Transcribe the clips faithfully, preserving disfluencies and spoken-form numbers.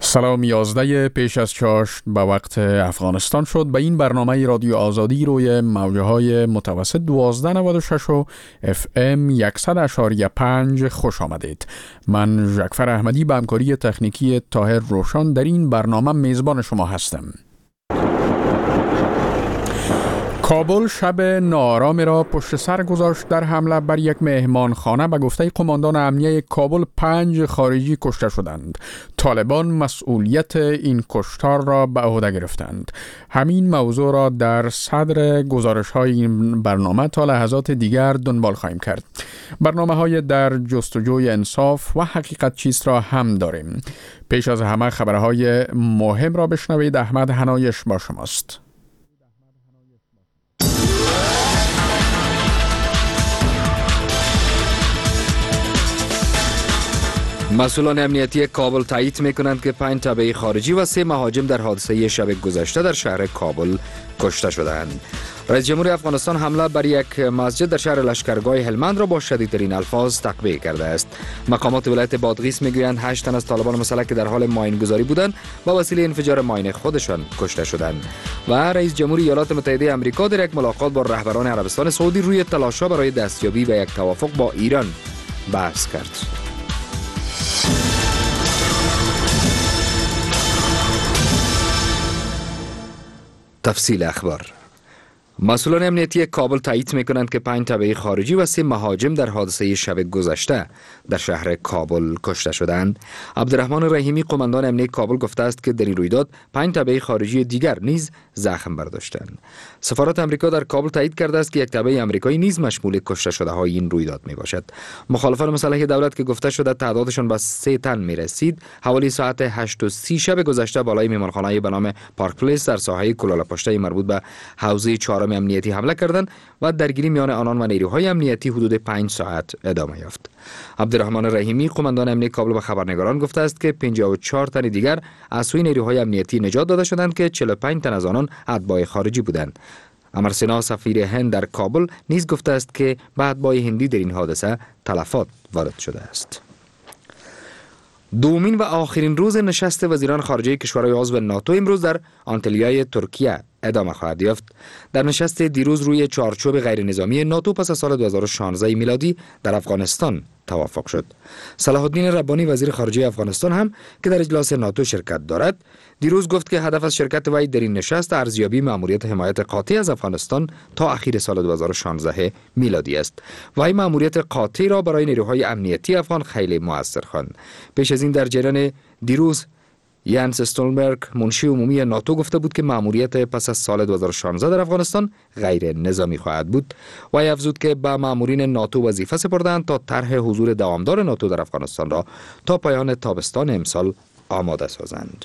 سلام. یازده پیش از چاشت به وقت افغانستان شد. به این برنامه رادیو آزادی روی موجه های متوسط دوازده نود و شش و اف ام صد اشاری پنج خوش آمدید. من ژکفر احمدی به همکاری تکنیکی طاهر روشن در این برنامه میزبان شما هستم. کابل شب ناآرامی را پشت سر گذاشت در حمله بر یک مهمانخانه. به گفته قماندان امنیه کابل پنج خارجی کشته شدند. طالبان مسئولیت این کشتار را به عهده گرفتند. همین موضوع را در صدر گزارش های این برنامه تا لحظات دیگر دنبال خواهیم کرد. برنامه های در جستجوی انصاف و حقیقت چیست را هم داریم. پیش از همه خبرهای مهم را بشنوید. احمد حنایش با شماست. مسئولان امنیتی کابل تایید می‌کنند که پنج تبعی خارجی و سه مهاجم در حادثه شب گذشته در شهر کابل کشته شدند. رئیس جمهور افغانستان حمله بر یک مسجد در شهر لشکرگاه هلمند را با شدیدترین الفاظ تقبیح کرده است. مقامات ولایت بادغیس میگویند هشت تن از طالبان مسلح که در حال ماینگذاری بودند با وسیله انفجار ماین خودشان کشته شدند. و رئیس جمهور ایالات متحده آمریکا در یک ملاقات با رهبران عربستان سعودی روی تلاش‌ها برای دستیابی به یک توافق با ایران بحث کرد. تفصیل اخبار. مسئولان امنیتی کابل تایید می‌کنند که پنج تبعی خارجی و سه مهاجم در حادثه شب گذشته در شهر کابل کشته شدند. عبدالرحمن رحیمی قماندان امنیه کابل گفته است که در این رویداد پنج تبعی خارجی دیگر نیز زخم برداشتند. سفارت آمریکا در کابل تایید کرده است که یک تبعی آمریکایی نیز مشمول کشته شده های این رویداد میباشد. مخالفان مسلح دولت که گفته شده تعدادشان به سه تن میرسید، حوالی ساعت هشت و سی شب گذشته بالای مهمانخانه‌ای به نام پارک پلیس در ساحه کلالپشته مربوط به حوزه چهارم امنیتی حمله کردند و درگیری میان آنان و نیروهای امنیتی حدود پنج ساعت ادامه یافت. عبدالرحمن رحیمی قماندان امنیه کابل به خبرنگاران گفته است که پنجاه و چهار تن دیگر از سوی نیروهای امنیتی نجات داده شدند که چهل و پنج تن از آنان اتباع خارجی بودند. امرسنا سفیر هند در کابل نیز گفته است که به اتباع هندی در این حادثه تلفات وارد شده است. دومین و آخرین روز نشست وزیران خارجه کشورهای عضو ناتو امروز در آنتالیای ترکیه ادامه خواهد یافت. در نشست دیروز روی چارچوب غیر نظامی ناتو پس از سال دو هزار و شانزده میلادی در افغانستان توافق شد. صلاح الدین ربانی وزیر خارجه افغانستان هم که در اجلاس ناتو شرکت دارد، دیروز گفت که هدف از شرکت وی در این نشست ارزیابی مأموریت حمایت قاطع از افغانستان تا اخیر سال دو هزار و شانزده میلادی است. وی مأموریت قاطع را برای نیروهای امنیتی افغان خیلی مؤثر خواند. پیش از این در جریان دیروز یانس استولبرگ منشی عمومی ناتو گفته بود که مأموریت پس از سال دو هزار و شانزده در افغانستان غیر نظامی خواهد بود. و افزود که به مأمورین ناتو وظیفه سپردند تا طرح حضور دوامدار ناتو در افغانستان را تا پایان تابستان امسال آماده سازند.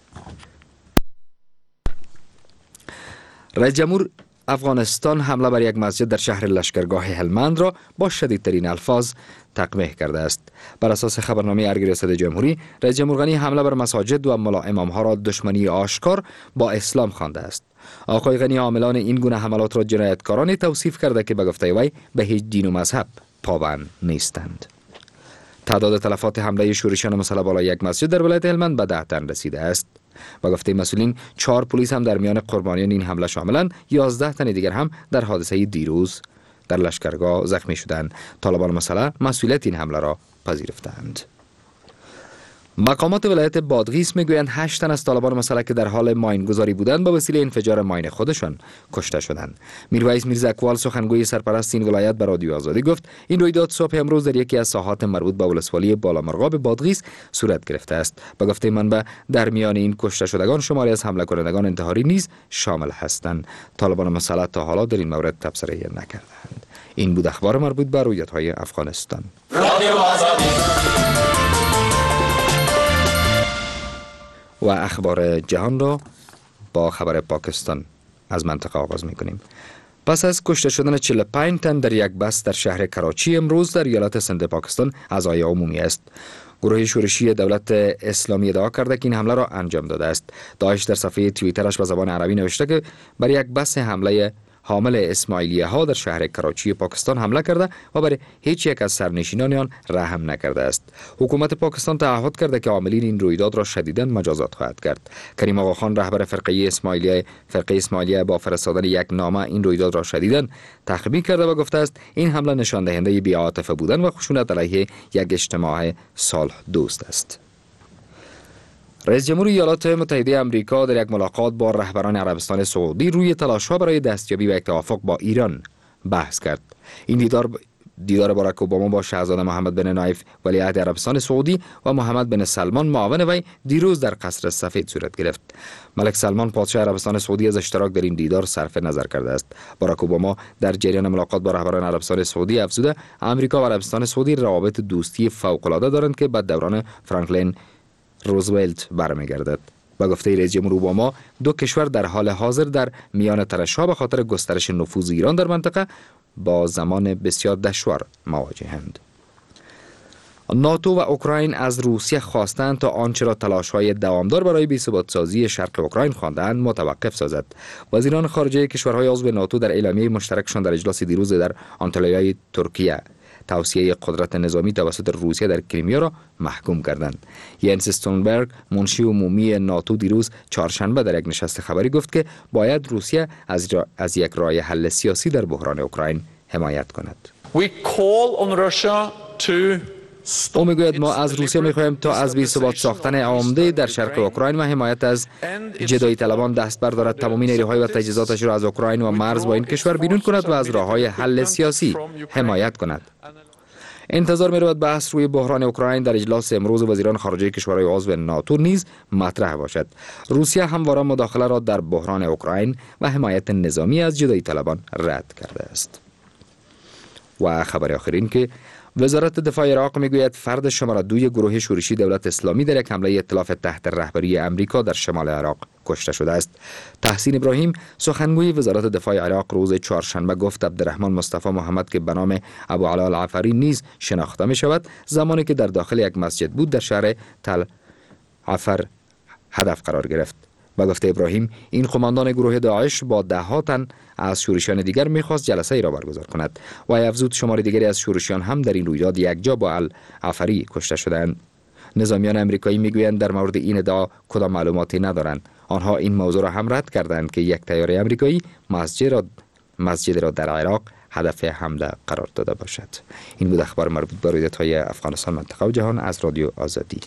رئیس جمهور افغانستان حمله بر یک مسجد در شهر لشکرگاه هلمند را با شدیدترین الفاظ تقبیح کرده است. بر اساس خبرنامه ارگ ریاست جمهوری، رئیس جمهور غنی حمله بر مساجد و ملا امامها را دشمنی آشکار با اسلام خوانده است. آقای غنی عاملان این گونه حملات را جنایتکارانه توصیف کرده که به گفته وی به هیچ دین و مذهب پابند نیستند. تعداد تلفات حمله شورشیان مسلح بالای یک مسجد در ولایت هلمند به ده تن رسیده است. با گفته مسئولین، چهار پلیس هم در میان قربانیان این حمله شاملند. یازده تن دیگر هم در حادثه دیروز در لشکرگاه زخمی شدند. طالبان مسلح مسئولیت این حمله را پذیرفتند. مقامات ولایت بادغیس میگویند هشت تن از طالبان مسلح که در حال ماینگذاری بودند با وسیله انفجار ماین خودشان کشته شدند. میرویس میرزا اکوال سخنگوی سرپرست این ولایت به رادیو آزادی گفت این رویداد صبح امروز در یکی از ساحات مربوط به ولسوالی بالامرغاب بادغیس صورت گرفته است. به گفته منبع در میان این کشته شدگان شماری از حمله کنندگان انتحاری نیز شامل هستند. طالبان مسلح تا حالا در این مورد تبصره نکردند. این بود اخبار مربوط به رویدادهای افغانستان. رادیو آزادی و اخبار جهان را با خبر پاکستان از منطقه آغاز می‌کنیم. پس از کشته شدن چهل و پنج تن در یک بس در شهر کراچی امروز در ایالت سند پاکستان عزای عمومی است. گروه شورشی دولت اسلامی ادعا کرده که این حمله را انجام داده است. داعش در صفحه توییترش به زبان عربی نوشته که بر یک بس حمله حامل اسماعیلیه ها در شهر کراچی پاکستان حمله کرده و برای هیچ یک از سرنشینان آن رحم نکرده است. حکومت پاکستان تعهد کرده که عاملین این رویداد را شدیداً مجازات خواهد کرد. کریم آقاخان رهبر فرقه اسماعیلیه فرقه اسماعیلیه با فرستادن یک نامه این رویداد را شدیداً تخریب کرده و گفته است این حمله نشان دهنده بی‌عاطفه بودن و خشونت علیه یک اجتماع صلح دوست است. رئیس جمهور ایالات متحده آمریکا در یک ملاقات با رهبران عربستان سعودی روی تلاش‌ها برای دستیابی به توافق با ایران بحث کرد. این دیدار دیدار باراک اوباما با شاهزاده محمد بن نایف ولیعهد عربستان سعودی و محمد بن سلمان معاون وی دیروز در قصر سفید صورت گرفت. ملک سلمان پادشاه عربستان سعودی از اشتراک در این دیدار صرف نظر کرده است. باراک اوباما در جریان ملاقات با رهبران عربستان سعودی افزوده آمریکا و عربستان سعودی روابط دوستی فوق‌العاده دارند که بعد دوران فرانکلین روزولت برمیگردد. با گفته رئیس جمهور اوباما دو کشور در حال حاضر در میان ترش‌ها به خاطر گسترش نفوذ ایران در منطقه با زمان بسیار دشوار مواجهند. ناتو و اوکراین از روسیه خواستند تا آنچه را تلاش‌های دوامدار برای بی‌ثبات‌سازی شرق اوکراین خواندند متوقف سازد. وزیران خارجه کشورهای عضو ناتو در اعلامیه مشترکشان در اجلاس دیروز در آنتالیای ترکیه توسعه قدرت نظامی توسط روسیه در کریمیا را محکوم کردند. ینس استولتنبرگ منشی عمومی ناتو دیروز چهارشنبه در یک نشست خبری گفت که باید روسیه از, از یک راه حل سیاسی در بحران اوکراین حمایت کند. We call on Russia to او میگوید ما از روسیه میخواهیم تا از بی‌ثبات ساختن عمده در شرق اوکراین و حمایت از جدایی طلبان دست بردارد، تمامی نیروهای و تجهیزاتش را از اوکراین و مرز با این کشور بیرون کند و از راههای حل سیاسی حمایت کند. انتظار می‌رود بحث روی بحران اوکراین در اجلاس امروز وزیران خارجه کشورهای عضو ناتو نیز مطرح باشد. روسیه همواره مداخله را در بحران اوکراین و حمایت نظامی از جدایی طلبان رد کرده است. و خبر آخرین که وزارت دفاع عراق میگوید فرد شماره دوی گروه شورشی دولت اسلامی در یک حمله ائتلاف تحت رهبری امریکا در شمال عراق کشته شده است. تحسین ابراهیم سخنگوی وزارت دفاع عراق روز چهارشنبه گفت عبدالرحمن مصطفی محمد که به نام ابو علا العفری نیز شناخته می شود زمانی که در داخل یک مسجد بود در شهر تل عفر هدف قرار گرفت. با گفته ابراهیم این قماندان گروه داعش با ده ها تن از شورشیان دیگر میخواست جلسه ای را برگزار کند و افزود شمار دیگری از شورشیان هم در این رویداد یکجا با العفری کشته شدند. نظامیان امریکایی میگویند در مورد این ادعا کدام معلوماتی ندارند. آنها این موضوع را هم رد کردند که یک طیاره امریکایی مسجد را مسجد را در عراق هدف حمله قرار داده باشد. این بود اخبار مربوط به رویدادهای افغانستان، منطقه و جهان از رادیو آزادی.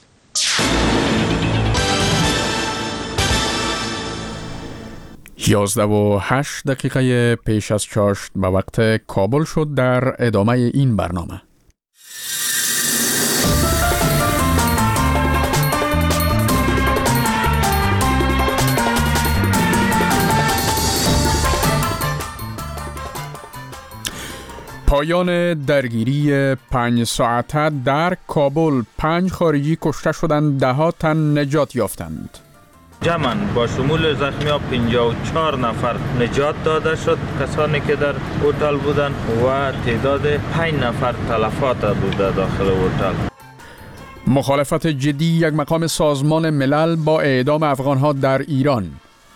یازده و هشت دقیقه پیش از چاشت به وقت کابل شد. در ادامه این برنامه پایان درگیری پنج ساعته در کابل، پنج خارجی کشته شدند، ده ها تن نجات یافتند. جمعاً با شمول زخمی‌ها پنجاه و چهار نفر نجات داده شد، کسانی که در هتل بودند و تعداد پنج نفر تلفات بوده داخل هتل. مخالفت جدی یک مقام سازمان ملل با اعدام افغان‌ها در ایران.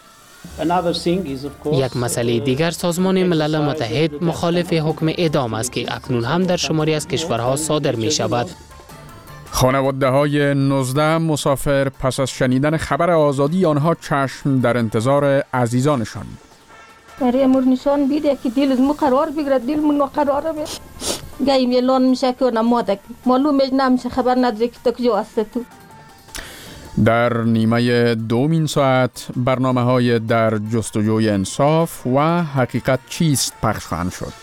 یک مسئله دیگر سازمان ملل متحد مخالف حکم اعدام است که اکنون هم در شماری از کشورها صادر می شود. خانواده های نوزده مسافر پس از شنیدن خبر آزادی آنها چشم در انتظار عزیزانشان. برای امور نشان بیده که دل از ما قرار بگیرد، دل من قراره بگیرد. گاهی میلان میشه که نمادک معلومه نمیشه، خبر نداره که تو کجا هستی تو. در نیمه دومین ساعت برنامه های در جستجوی انصاف و حقیقت چیست پخش خواهند شد.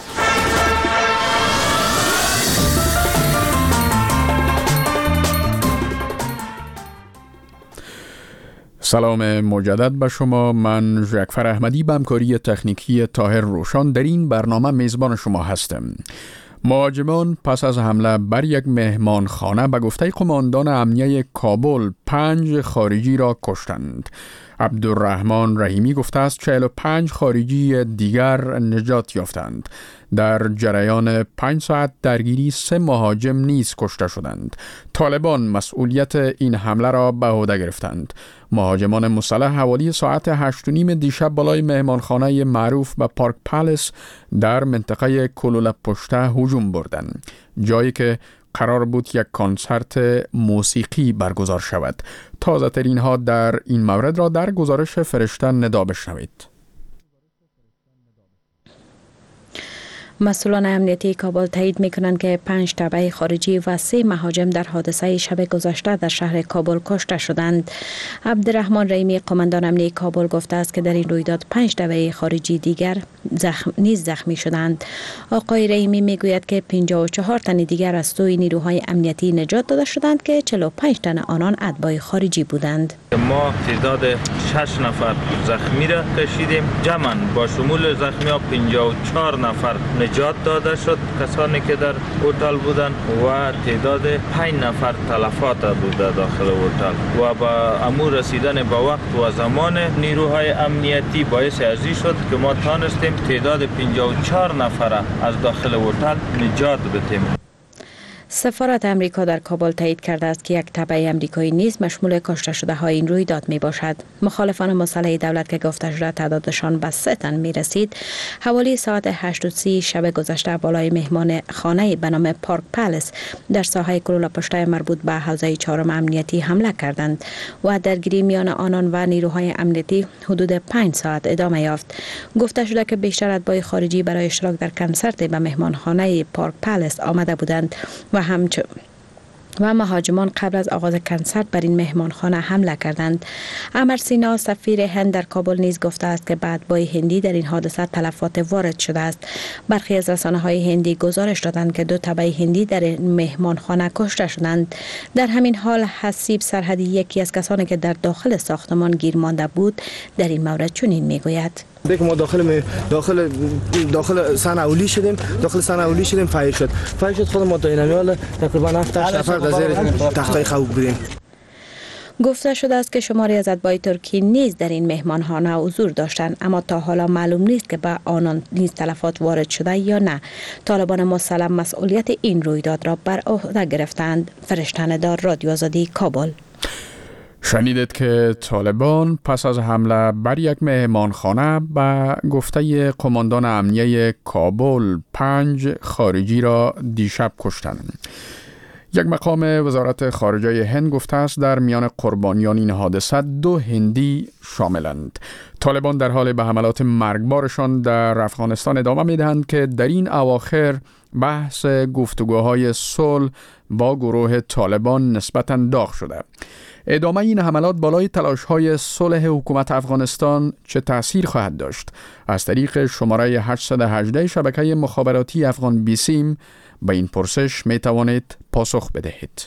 سلام مجدد به شما. من ژکفر احمدی به همکاری تکنیکی طاهر روشان در این برنامه میزبان شما هستم. مهاجمان پس از حمله بر یک مهمانخانه به گفته قماندان امنیه کابل پنج خارجی را کشتند. عبدالرحمن رحیمی گفته است چهل و پنج خارجی دیگر نجات یافتند. در جریان پنج ساعت درگیری سه مهاجم نیز کشته شدند. طالبان مسئولیت این حمله را به عهده گرفتند. مهاجمان مسلح حوالی ساعت هشت و نیم دیشب بالای مهمانخانه معروف به پارک پالیس در منطقه کلوله پشته هجوم بردند، جایی که قرار بود یک کنسرت موسیقی برگزار شود. تازه ترین ها در این مورد را در گزارش فرشته ندا بشنوید. مسئولان امنیتی کابل تایید می‌کنند که پنج تبع خارجی و سه مهاجم در حادثه شب گذشته در شهر کابل کشته شدند. عبدالرحمن رحیمی قماندان امنیتی کابل گفته است که در این رویداد پنج تبع خارجی دیگر زخم نیز زخمی شدند. آقای رحیمی میگوید که پنجاه و چهار تن دیگر از سوی نیروهای امنیتی نجات داده شدند که چهل و پنج تن آنان اتباع خارجی بودند. ما تعداد شش نفر زخمی را کشیدیم. جمعاً با شمول زخمی ها پنجاه و چهار نفر نجات داده شد، کسانی که در هتل بودند، و تعداد پنج نفر تلفات بوده داخل هتل. و با امور رسیدن به وقت و زمان نیروهای امنیتی باعث ارزی شد که ما تانستیم تعداد پنجاه و چهار نفر از داخل هتل نجات بدیم. سفارت امریکا در کابل تایید کرده است که یک تبع امریکایی نیز مشمول کشته شده های این رویداد می باشد. مخالفان مسلح دولت که گفته شده تعدادشان به سه تن می رسید، حوالی ساعت هشت و سی شب گذشته بالای مهمان خانه به نام پارک پالیس در ساحه کلوله پشته مربوط به حوزه چهارم امنیتی حمله کردند و درگیری میان آنان و نیروهای امنیتی حدود پنج ساعت ادامه یافت. گفته شده که بیشتر اتباع خارجی برای اشتراک در کنسرت به مهمان خانه پارک پالیس آمده بودند و همچنین و مهاجمان قبل از آغاز کنسرت بر این مهمانخانه حمله کردند. امر سینا سفیر هند در کابل نیز گفته است که به اتباع هندی در این حادثه تلفات وارد شده است. برخی از رسانه‌های هندی گزارش دادند که دو تبع هندی در این مهمانخانه کشته شدند. در همین حال حسیب سرحدی، یکی از کسانی که در داخل ساختمان گیر مانده بود، در این مورد چنین میگوید: دیگه ما داخل داخل داخل صنعولی شدیم داخل صنعولی شدیم فایر شد فایر شد خود ما تا این حال تقریبا هفت نفر در زیر تختای خواب بودیم. گفته شده است که شماری از اتباع ترکی نیز در این مهمانخانه حضور داشتند، اما تا حالا معلوم نیست که به آنان نیز تلفات وارد شده یا نه. طالبان مسلح مسئولیت این رویداد را بر عهده گرفتند. فرشته ندا، رادیو آزادی، کابل. شنیدید که طالبان پس از حمله بر یک مهمانخانه به گفته قماندان امنیه کابل پنج خارجی را دیشب کشتند. یک مقام وزارت خارجه هند گفته است در میان قربانیان این حادثه دو هندی شاملند. طالبان در حال به حملات مرگبارشان در افغانستان ادامه میدهند که در این اواخر بحث گفتگوهای صلح با گروه طالبان نسبتاً داغ شده. ادامه این حملات بالای تلاش‌های صلح حکومت افغانستان چه تأثیر خواهد داشت؟ از طریق شماره هشتصد و هجده شبکه مخابراتی افغان بیسیم به این پرسش می توانید پاسخ بدهید.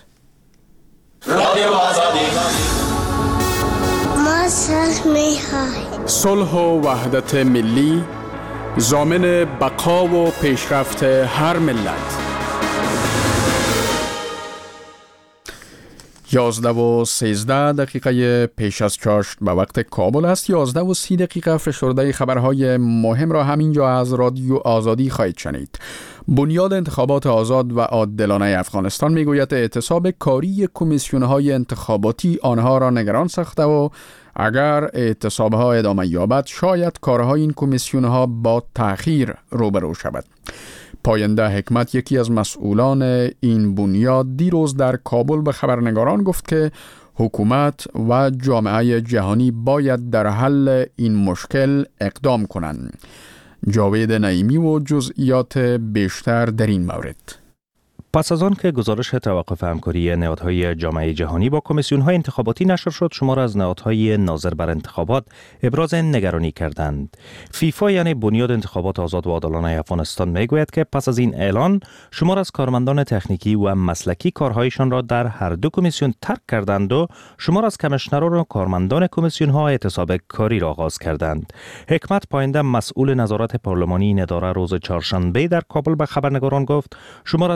صلح و وحدت ملی ضامن بقا و پیشرفت هر ملت. یازده و سیزده دقیقه پیش از چاشت به وقت کابل است. یازده و سی دقیقه فشرده خبرهای مهم را همینجا از رادیو آزادی خواهید شنید. بنیاد انتخابات آزاد و عادلانه افغانستان میگوید اعتصاب کاری کمیسیون‌های انتخاباتی آنها را نگران ساخته و اگر اعتصابها ادامه یابد شاید کارهای این کمیسیون‌ها با تأخیر روبرو شود. پاینده حکمت، یکی از مسئولان این بنیاد، دیروز در کابل به خبرنگاران گفت که حکومت و جامعه جهانی باید در حل این مشکل اقدام کنند. جاوید نعیمی و جزئیات بیشتر در این مورد. پس از آن که گزارش توقف همکاری نهادهای جامعه جهانی با کمیسیون‌های انتخاباتی نشر شد، شمار از نهادهای ناظر بر انتخابات ابراز نگرانی کردند. فیفا یعنی بنیاد انتخابات آزاد و عادلانه افغانستان میگوید که پس از این اعلان شمار از کارمندان تکنیکی و مسلکی کارهایشان را در هر دو کمیسیون ترک کردند و شمار از کمیشنران و کارمندان کمیسیون‌ها اعتصاب کاری را آغاز کردند. حکمت، پاینده مسئول نظارت پارلمانی این اداره، روز چهارشنبه در کابل به خبرنگاران گفت شمار از کارمندان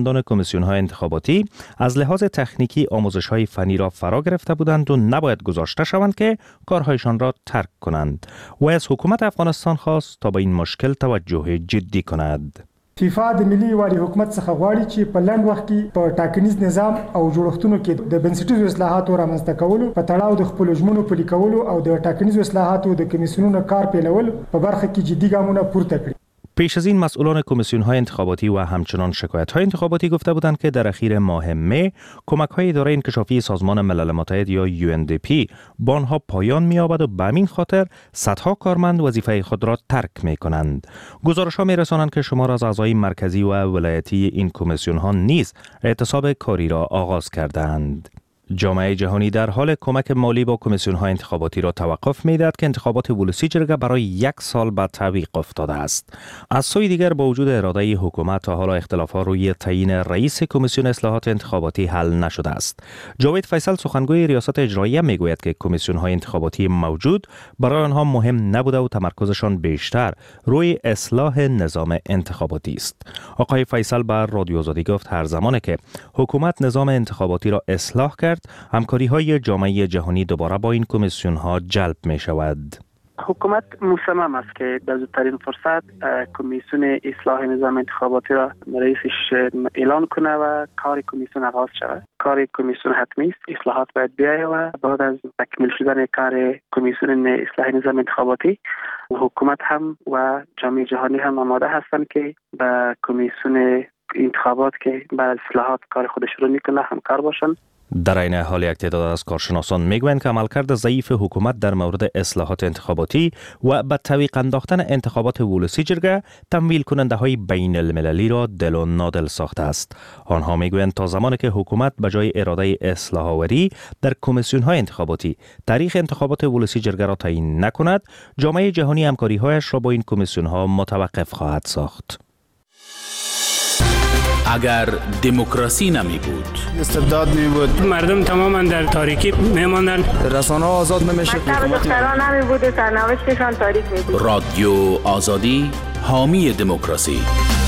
کماندان کمیسیون‌های انتخاباتی از لحاظ تکنیکی آموزش‌های فنی را فرا گرفته بودند و نباید گذاشته شوند که کارهایشان را ترک کنند و از حکومت افغانستان خواست تا به این مشکل توجه جدی کند. فیفا د ملي والي حکومت څخه غواړي چې په لنډ وخت کې په ټاکنیز نظام او جوړښتونو کې د بنسټیزو اصلاحاتو رامنځته کولو په تړاو د خپلو ژمنو پلي کولو او د ټاکنیزو اصلاحاتو د کمیسیونونو کار پیلول په برخه کې جدي ګامونه پورته کړي. پیش از این مسئولان کمیسیون‌های انتخاباتی و همچنان شکایت‌های انتخاباتی گفته بودند که در اخیر ماه می کمک‌های اداره انکشافی سازمان ملل متحد یا یو ان دی پی با آنها پایان می‌یابد و به همین خاطر صدها کارمند وظیفه خود را ترک می‌کنند. گزارش‌ها می‌رسانند که شمار از اعضای مرکزی و ولایتی این کمیسیون‌ها نیز اعتصاب کاری را آغاز کردند. جامعه جهانی در حال کمک مالی با کمیسیون‌های انتخاباتی را توقف می‌دهد که انتخابات ولسی جرگه برای یک سال به تعویق افتاده است. از سوی دیگر با وجود اراده حکومت تا حالا اختلافات روی تعیین رئیس کمیسیون اصلاحات انتخاباتی حل نشده است. جاوید فیصل سخنگوی ریاست اجراییه میگوید که کمیسیون‌های انتخاباتی موجود برای آنها مهم نبوده و تمرکزشان بیشتر روی اصلاح نظام انتخاباتی است. آقای فیصل بر رادیو آزادی گفت هر زمانی که حکومت نظام انتخاباتی را اصلاح کرد همکاری های جامعه جهانی دوباره با این کمیسیون ها جلب می شود. حکومت مصمم است که در زودترین فرصت کمیسیون اصلاح نظام انتخاباتی را رئیسش اعلان کنه و کار کمیسیون آغاز شود. کار کمیسیون حتمی است، اصلاحات باید بیاید و بعد از تکمیل شدن کار کمیسیون اصلاح نظام انتخاباتی حکومت هم و جامعه جهانی هم آماده هستند که به کمیسیون انتخابات که بعد اصلاحات کار خودش رو میکنه همکار باشند. در این حال یک تعداد از کارشناسان میگویند که عملکرد ضعیف حکومت در مورد اصلاحات انتخاباتی و به تعویق انداختن انتخابات ولسی جرگه تمویل کننده های بین المللی را دل و نادل ساخته است. آنها میگویند تا زمانی که حکومت به جای اراده اصلاح آوری در کمیسیون های انتخاباتی تاریخ انتخابات ولسی جرگه را تعیین نکند، جامعه جهانی همکاری هایش را با این کمیسیون ها متوقف خواهد ساخت. اگر دموکراسی نمی بود، استبداد می بود، مردم تماما در تاریکی می ماندند، رسانه ها آزاد نمیشد، دختران نمی بود و سرنوشتشان تاریک می بود. رادیو آزادی حامی دموکراسی.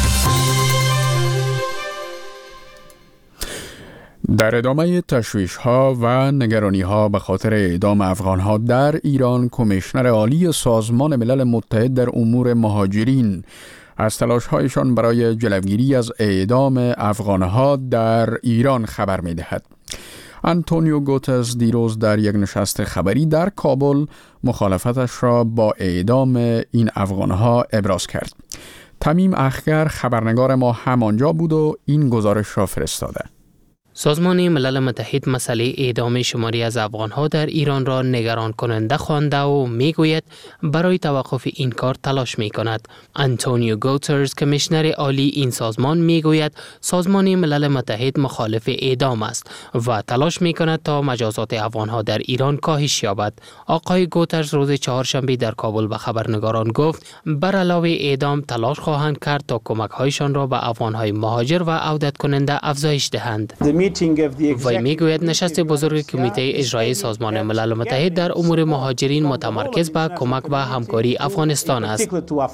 در ادامه تشویش ها و نگرانی ها به خاطر اعدام افغان ها در ایران، کمیشنر عالی سازمان ملل متحد در امور مهاجرین از تلاش‌هایشان برای جلوگیری از اعدام افغان‌ها در ایران خبر می‌دهد. آنتونیو گوترز دیروز در یک نشست خبری در کابل مخالفتش را با اعدام این افغان‌ها ابراز کرد. تمیم اخگر خبرنگار ما همانجا بود و این گزارش را فرستاده. سازمان ملل متحد مسئله اعدام شماری از افغان‌ها در ایران را نگران کننده خوانده و میگوید برای توقف این کار تلاش میکند. آنتونیو گوترز کمیشنر عالی این سازمان میگوید سازمان ملل متحد مخالف اعدام است و تلاش میکند تا مجازات افغان‌ها در ایران کاهش یابد. آقای گوترز روز چهارشنبه در کابل به خبرنگاران گفت بر علاوه اعدام تلاش خواهند کرد تا کمک‌هایشان را به افغان‌های مهاجر و عودت کننده افزایش دهند. وی میگوید نشست بزرگ کمیته اجرایی سازمان ملل متحد در امور مهاجرین متمرکز به کمک و همکاری افغانستان است.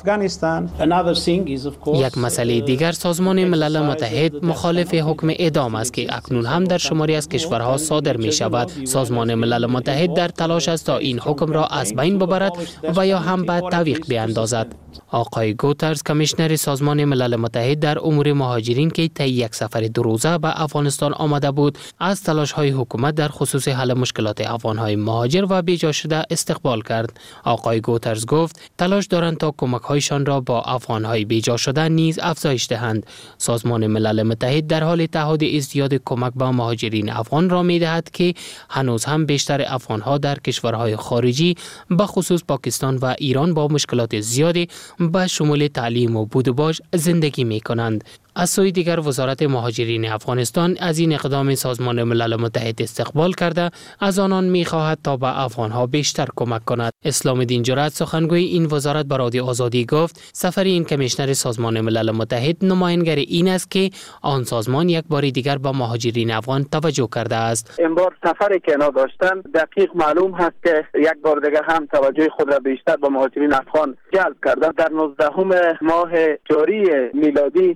یک مسئله دیگر سازمان ملل متحد مخالف حکم اعدام است که اکنون هم در شماری از کشورها صادر می شود. سازمان ملل متحد در تلاش است تا این حکم را از بین ببرد و یا هم به تعویق بیاندازد. آقای گوترز کمیشنر سازمان ملل متحد در امور مهاجرین که طی یک سفر دو روزه به افغانستان آمده بود از تلاش‌های حکومت در خصوص حل مشکلات افغان‌های مهاجر و بیجا شده استقبال کرد. آقای گوترز گفت تلاش دارند تا کمک‌هایشان را با افغان‌های بیجا شده نیز افزایش دهند. سازمان ملل متحد در حال تعهد ازدیاد کمک به مهاجرین افغان را می‌دهد که هنوز هم بیشتر افغان‌ها در کشورهای خارجی به خصوص پاکستان و ایران با مشکلات زیادی به شمول تعلیم و بود و باش زندگی می‌کنند. از سوی دیگر وزارت مهاجرین افغانستان از این اقدام سازمان ملل متحد استقبال کرده از آنان می‌خواهد تا به افغان‌ها بیشتر کمک کند. اسلام الدین جرأت سخنگوی این وزارت به رادیو آزادی گفت سفر این کمیشنر سازمان ملل متحد نمایانگر این است که آن سازمان یک بار دیگر به مهاجرین افغان توجه کرده است. این بار سفری که اینا داشتن دقیق معلوم هست که یک بار دیگر هم توجه خود را بیشتر به مهاجرین افغان جلب کردند. در نوزدهم ماه جاری میلادی نشست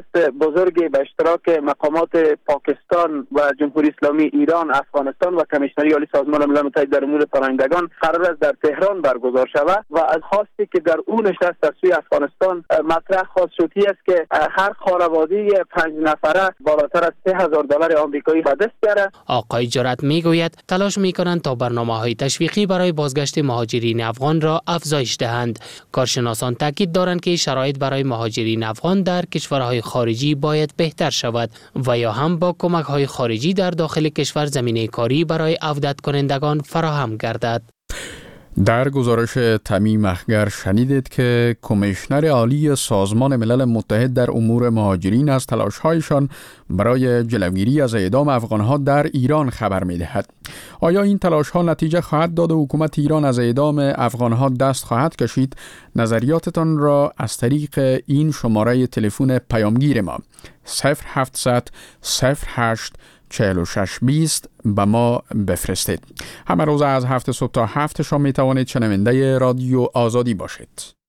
دست بزرگی به اشتراک مقامات پاکستان و جمهوری اسلامی ایران، افغانستان و کمیشنری عالی سازمان ملل متحد در امور پناهندگان قرار است در تهران برگزار شود و از خواستی که در اون نشست از سوی افغانستان مطرح خواست شدی است که هر خانواده پنج نفره بالاتر از سه هزار دلار آمریکایی به دست بیاره. آقای جرأت میگوید تلاش میکنند تا برنامه‌های تشویقی برای بازگشت مهاجرین افغان را افزایش دهند. کارشناسان تاکید دارند که شرایط برای مهاجرین افغان در کشورهای خارجی باید بهتر شود و یا هم با کمک‌های خارجی در داخل کشور زمینه کاری برای عودت کنندگان فراهم گردد. در گزارش تمیم اخگر شنیدید که کمیشنر عالی سازمان ملل متحد در امور مهاجرین از تلاش‌هایشان برای جلوگیری از اعدام افغان‌ها در ایران خبر می‌دهد. آیا این تلاش‌ها نتیجه خواهد داد و حکومت ایران از اعدام افغان‌ها دست خواهد کشید؟ نظریاتتان را از طریق این شماره تلفن پیامگیر ما صفر هفتصد صفر هشت چهل و شش بیست به ما بفرستید. همه روز از هفت صبح تا هفت شام می توانید شنونده رادیو آزادی باشید.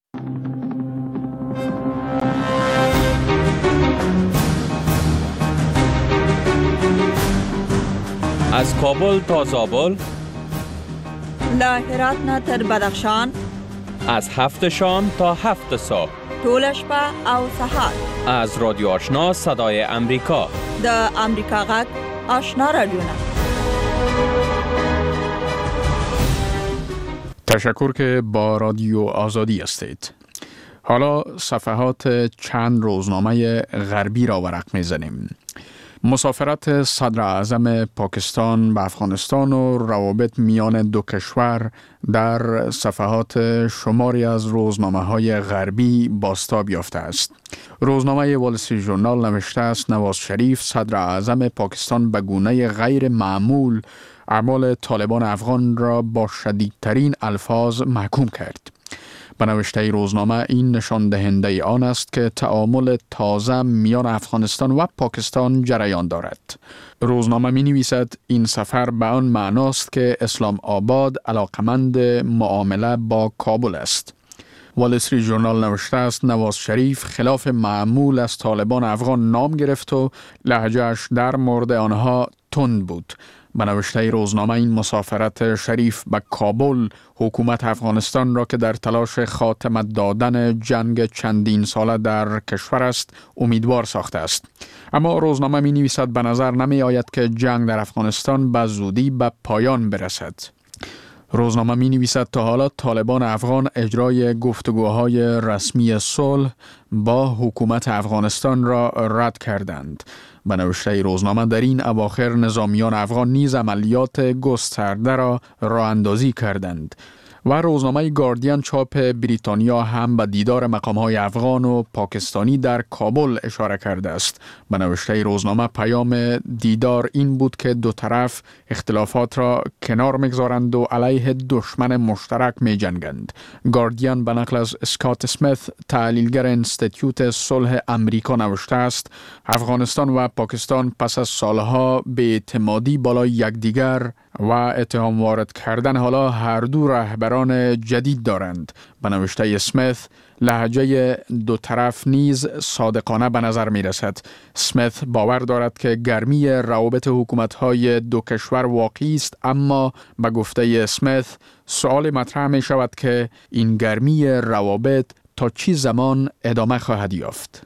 از کابل تا زابل، له هرات نه تر بدخشان، از هفت شام تا هفت صبح، ټول شپه او سهار، از رادیو آشنا صدای امریکا، د امریکا غږ آشنا رادیو. تشکر که با رادیو آزادی هستید. حالا صفحات چند روزنامه غربی را ورق می‌زنیم. مسافرت صدر اعظم پاکستان به افغانستان و روابط میان دو کشور در صفحات شماری از روزنامه‌های غربی بازتاب یافته است. روزنامه وال استریت ژورنال نوشته است نواز شریف صدر اعظم پاکستان به گونه غیر معمول اعمال طالبان افغان را با شدیدترین الفاظ محکوم کرد. به نوشته روزنامه این نشان دهنده آن است که تعامل تازه میان افغانستان و پاکستان جریان دارد. روزنامه می نویسد این سفر به آن معناست که اسلام آباد علاقمند معامله با کابل است. وال استریت ژورنال نوشته است نواز شریف خلاف معمول از طالبان افغان نام گرفت و لهجه‌اش در مورد آنها تند بود. به نوشته روزنامه این مسافرت شریف به کابل حکومت افغانستان را که در تلاش خاتمه دادن جنگ چندین ساله در کشور است امیدوار ساخته است. اما روزنامه می نویسد به نظر نمی آید که جنگ در افغانستان به زودی به پایان برسد. روزنامه می نویسد تا حالا طالبان افغان اجرای گفتگوهای رسمی صلح با حکومت افغانستان را رد کردند. به نوشته روزنامه در این اواخر نظامیان افغان نیز عملیات گسترده را راه اندازی کردند و روزنامه گاردین چاپ بریتانیا هم به دیدار مقام‌های افغان و پاکستانی در کابل اشاره کرده است. به نوشته روزنامه پیام دیدار این بود که دو طرف اختلافات را کنار می‌گذارند و علیه دشمن مشترک می‌جنگند. گاردین به نقل از اسکات اسمیت تحلیلگر انستیتیوت صلح امریکا نوشته است افغانستان و پاکستان پس از سالها بی‌اعتمادی بالای یکدیگر و اتهام وارد کردن حالا هر دو رهبران جدید دارند. به نوشته اسمیت لهجه دو طرف نیز صادقانه به نظر می رسد. اسمیت باور دارد که گرمی روابط حکومت‌های دو کشور واقعی است، اما به گفته اسمیت سوال مطرح می شود که این گرمی روابط تا چه زمان ادامه خواهد یافت.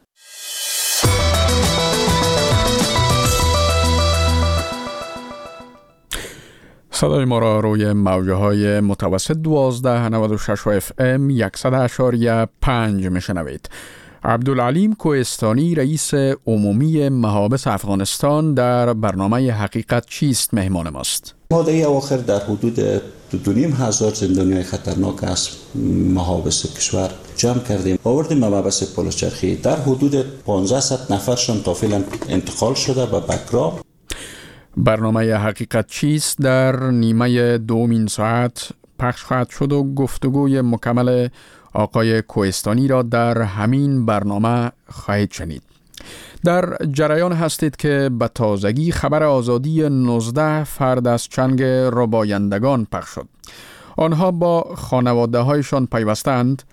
صدای ما را روی موجه های متوسط دوازده نود و شش و اف ام صد اشاریه پنج میشنوید. عبدالعلیم کوهستانی رئیس عمومی محابس افغانستان در برنامه حقیقت چیست مهمان ماست. ما در اواخر در حدود دو نیم هزار زندانیای خطرناک از محابس کشور جمع کردیم. آوردیم محابس پلچرخی. در حدود پانزده نفرشان تا فعلا انتقال شده به بکرام. برنامه حقیقت چیست در نیمه دومین ساعت پخش خواهد شد و گفتگوی مکمل آقای کوهستانی را در همین برنامه خواهید شنید. در جریان هستید که به تازگی خبر آزادی نوزده فرد از چنگ ربایندگان پخش شد. آنها با خانواده هایشان پیوستند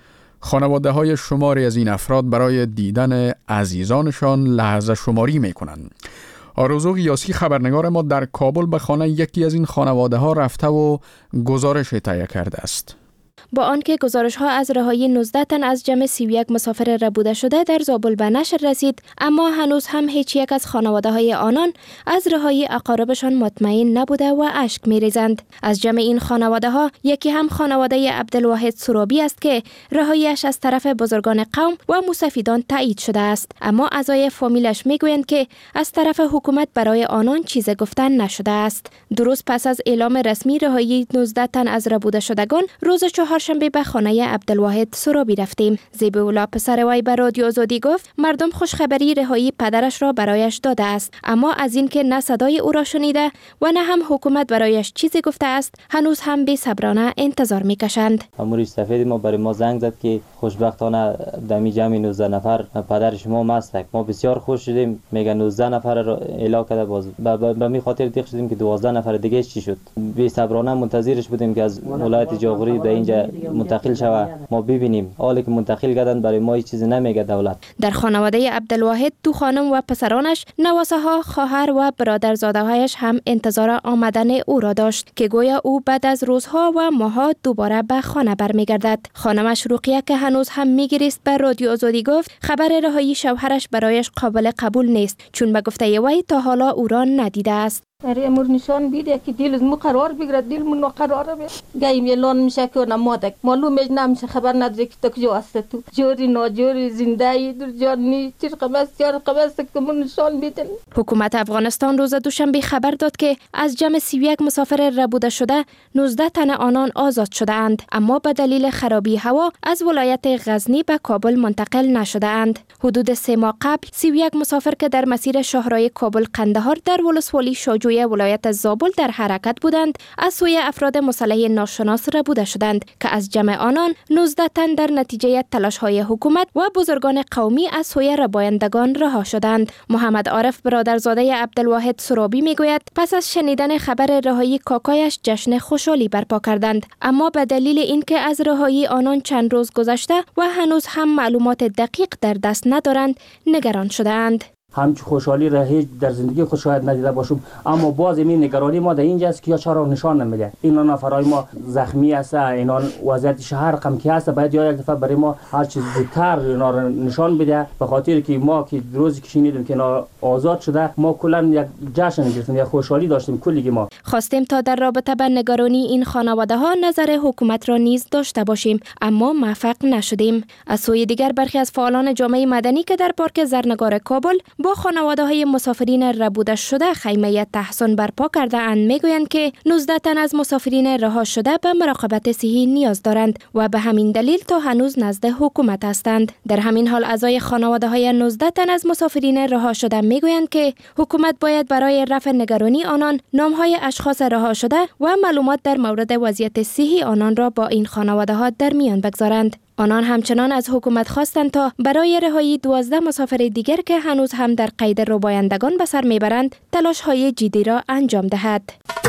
خانواده های شماری از این افراد برای دیدن عزیزانشان لحظه شماری می کنند. آرزو قیاسی خبرنگار ما در کابل به خانه یکی از این خانواده ها رفته و گزارش تهیه کرده است. با آنکه گزارش ها از رهایی نوزده تن از جمع سی و یک مسافر ربوده شده در زابل به نشر رسید، اما هنوز هم هیچ یک از خانواده های آنان از رهایی اقاربشان مطمئن نبوده و اشک می‌ریزند. از جمع این خانواده ها یکی هم خانواده عبدالواحد سرابی است که رهاییش از طرف بزرگان قوم و مستفیدان تایید شده است، اما اعضای فامیلش میگویند که از طرف حکومت برای آنان چیز گفتن نشده است. درست پس از اعلام رسمی رهایی نوزده تن از ربوده شدگان، روز چهارشنبه به خانه عبدالواحد سرابی رفتیم. زیبولا پسر وی به رادیو آزادی گفت مردم خوشخبری رهایی پدرش را برایش داده است، اما از اینکه نه صدای او را شنیده و نه هم حکومت برایش چیزی گفته است هنوز هم بی صبرانه انتظار میکشند. اموری سفید ما برای ما زنگ زد که خوشبختانه دمی جمع نوزده نفر پدر شما مستک. ما بسیار خوش شدیم، میگه نوزده نفر را اعلام کرده. باز به می خاطر دیگه شدیم که دوازده نفر دیگه چی شد. بی صبرانه منتظرش بودیم که از ولایت جاغوری به اینجا منتقل شوه ما ببینیم. حالی که منتقل کردن برای ما هیچ چیزی نمیگه دولت. در خانواده عبدالواحد دو خانم و پسرانش، نواسه ها، خواهر و برادرزاده هایش هم انتظار آمدن او را داشت که گویا او بعد از روزها و ماه‌ها دوباره به خانه برمیگردد. خانمش رقیه که هنوز هم میگریست به رادیو آزادی گفت خبر رهایی شوهرش برایش قابل قبول نیست، چون به گفته وی تا حالا او را ندیده است. برای امور نشان بیده که دیل از مو قرار بگیرد، دیل من قراره بید گایم یلان میشه که نمادک معلوم میشه نمیشه خبر نداره که تو کجا هست، تو جوری ناجوری زنده در جان نی چیر قبض یار قبض که من نشان بیدن. حکومت افغانستان روز دوشنبه خبر داد که از جمع سی و یک مسافر ربوده شده نوزده تن آنان آزاد شده اند، اما به دلیل خرابی هوا از ولایت غزنی به کابل منتقل نشده اند. حدود سه ماه قبل سی و یک مسافر که در مسیر شاهراه کابل قندهار در ولسوالی شاجوی ولایت زابل در حرکت بودند از سوی افراد مسلح ناشناس ربوده شدند که از جمع آنان نوزده تن در نتیجه تلاش‌های حکومت و بزرگان قومی از سوی ربایندگان رها شدند. محمد عارف برادرزاده عبدالواحد سرابی میگوید پس از شنیدن خبر رهایی کاکایش جشن خوشحالی برپا کردند، اما به دلیل اینکه از رهایی آنان چند روز گذشته و هنوز هم معلومات دقیق در دست ندارند نگران شدند. همچه خوشحالی را هیچ در زندگی خود شاید ندیده باشم، اما باز این نگرانی ما در اینجاست که یا چرا نشان نمیده. اینا نفرای ما زخمی است، اینا وضعیتش هر رقم که هست باید یا یک دفعه برای ما هر چیز زودتر اینا را نشان بده، به خاطر که ما که روزی که شنیدیم که اینا آزاد شده ما کلا یک جشن گرفتیم، یک خوشحالی داشتیم کلی ما. خواستیم تا در رابطه با نگرانی این خانواده ها نظر حکومت را نیز داشته باشیم، اما موفق نشدیم. از سوی دیگر برخی از فعالان جامعه مدنی که در پارک زرنگار کابل با خانواده های مسافرین ربوده شده خیمه تحصن برپا کرده اند میگویند که نوزده تن از مسافرین رها شده به مراقبت صحی نیاز دارند و به همین دلیل تا هنوز نزد حکومت هستند. در همین حال اعضای خانواده های نوزده تن از مسافرین رها شده میگویند که حکومت باید برای رفع نگرانی آنان نام های اشخاص رها شده و معلومات در مورد وضعیت صحی آنان را با این خانواده ها در میان بگذارند. آنان همچنان از حکومت خواستند تا برای رهایی دوازده مسافر دیگر که هنوز هم در قید ربایندگان به سر میبرند تلاش‌های جدی را انجام دهد.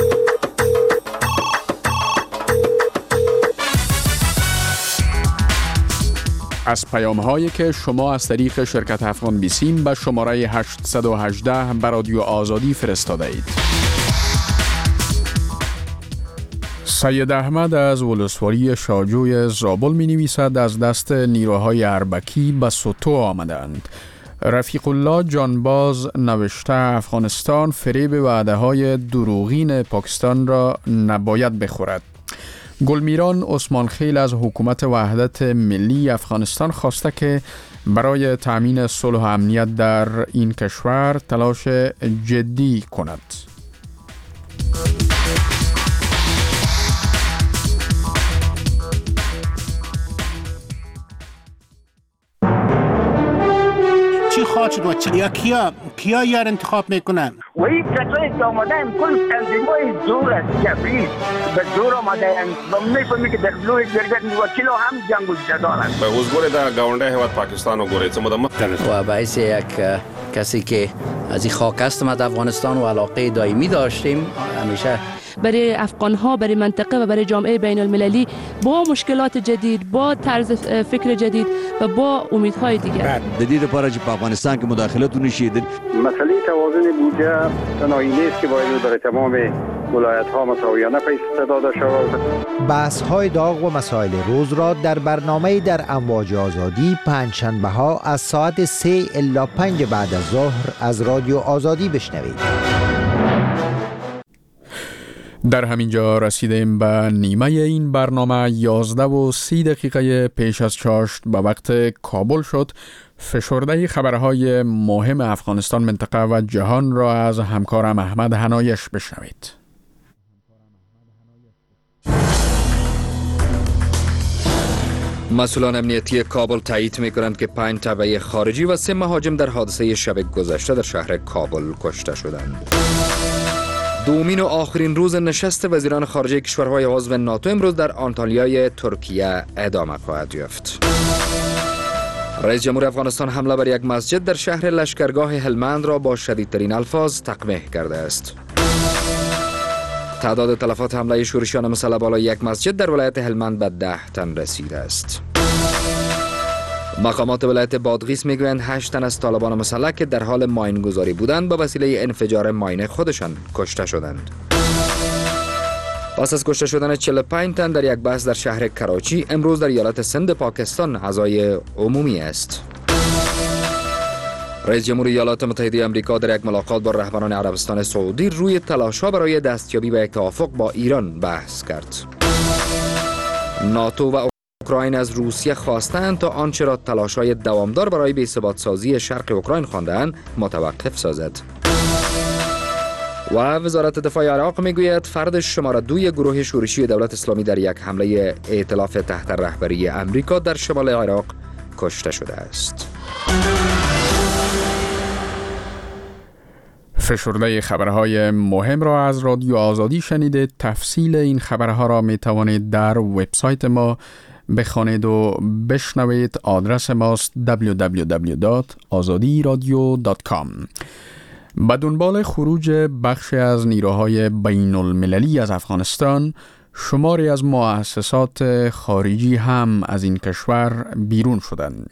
از پیام‌هایی که شما از طریق شرکت افغان بیسیم به شماره هشتصد و هجده به رادیو آزادی فرستاده اید. سید احمد از ولسوالی شاجوی زابل می نویسد از دست نیروهای اربکی به سوتو آمدند. رفیق الله جانباز نوشته افغانستان فریب وعده های دروغین پاکستان را نباید بخورد. گلمیران عثمان خیل از حکومت وحدت ملی افغانستان خواسته که برای تأمین صلح و امنیت در این کشور تلاش جدی کند. چی خواهد شد و چی؟ یا کیا کیا یار انتخاب میکنن؟ و این کسایی که آمده این کل تنظیمای زور است، جبری به زور آمده این و میفهمی که دخلوی درگت وکیل هم جنگ و جدارند. به وزگوری در گاونده هیواد پاکستان و گوری چه مدام و باعث یک کسی که از این خاک هستم از افغانستان و علاقه دائمی داشتیم همیشه. برای افغان ها، برای منطقه و برای جامعه بین المللی با مشکلات جدید، با طرز فکر جدید و با امیدهای دیگر. جدید پاره که افغانستان که مداخلت نشید. مسئله توازن بودجه تنهایی نیست که باید برای تمام ولایت ها مساویانه پیش داده شود. بحث های داغ و مسائل روز را در برنامه در امواج آزادی پنجشنبه ها از ساعت سه الی پنج بعد از ظهر از رادیو آزادی بشنوید. در همینجا رسیدیم به نیمه این برنامه. یازده و سی دقیقه پیش از چاشت به وقت کابل شد. فشرده خبرهای مهم افغانستان، منطقه و جهان را از همکارم احمد حنایش بشنوید. مسئولان امنیتی کابل تایید می‌کنند که پنج تبع خارجی و سه مهاجم در حادثه شب گذشته در شهر کابل کشته شدند. دومین و آخرین روز نشست وزیران خارجه کشورهای عضو ناتو امروز در آنتالیای ترکیه ادامه خواهد یافت. رئیس جمهور افغانستان حمله بر یک مسجد در شهر لشکرگاه هلمند را با شدیدترین الفاظ تقبیح کرده است. تعداد تلفات حمله شورشیان مسلح بالای یک مسجد در ولایت هلمند به ده تن رسیده است. مقامات ولایت بادغیس میگویند هشت تن از طالبان مسلح که در حال ماین گذاری بودند با وسیله انفجار ماین خودشان کشته شدند. پس از کشته شدن چهل و پنج تن در یک بس در شهر کراچی، امروز در ایالت سند پاکستان عزای عمومی است. رئیس جمهور ایالات متحده آمریکا در یک ملاقات با رهبران عربستان سعودی روی تلاش‌ها برای دستیابی به یک توافق با ایران بحث کرد. ناتو و اوکراین از روسیه خواستند تا آنچه را تلاش‌های دوامدار برای بی‌ثبات سازی شرق اوکراین خواندند متوقف سازد. و وزارت دفاع عراق میگوید فرد شماره دوی گروه شورشی دولت اسلامی در یک حمله ائتلاف تحت رهبری امریکا در شمال عراق کشته شده است. فشرده خبرهای مهم را از رادیو آزادی شنیده. تفصیل این خبرها را می توانید در وبسایت ما بخوانید و بشنوید. آدرس ماست دبلیو دبلیو دبلیو دات آزادی رادیو دات کام. به دنبال خروج بخش از نیروهای بین المللی از افغانستان، شماری از مؤسسات خارجی هم از این کشور بیرون شدند.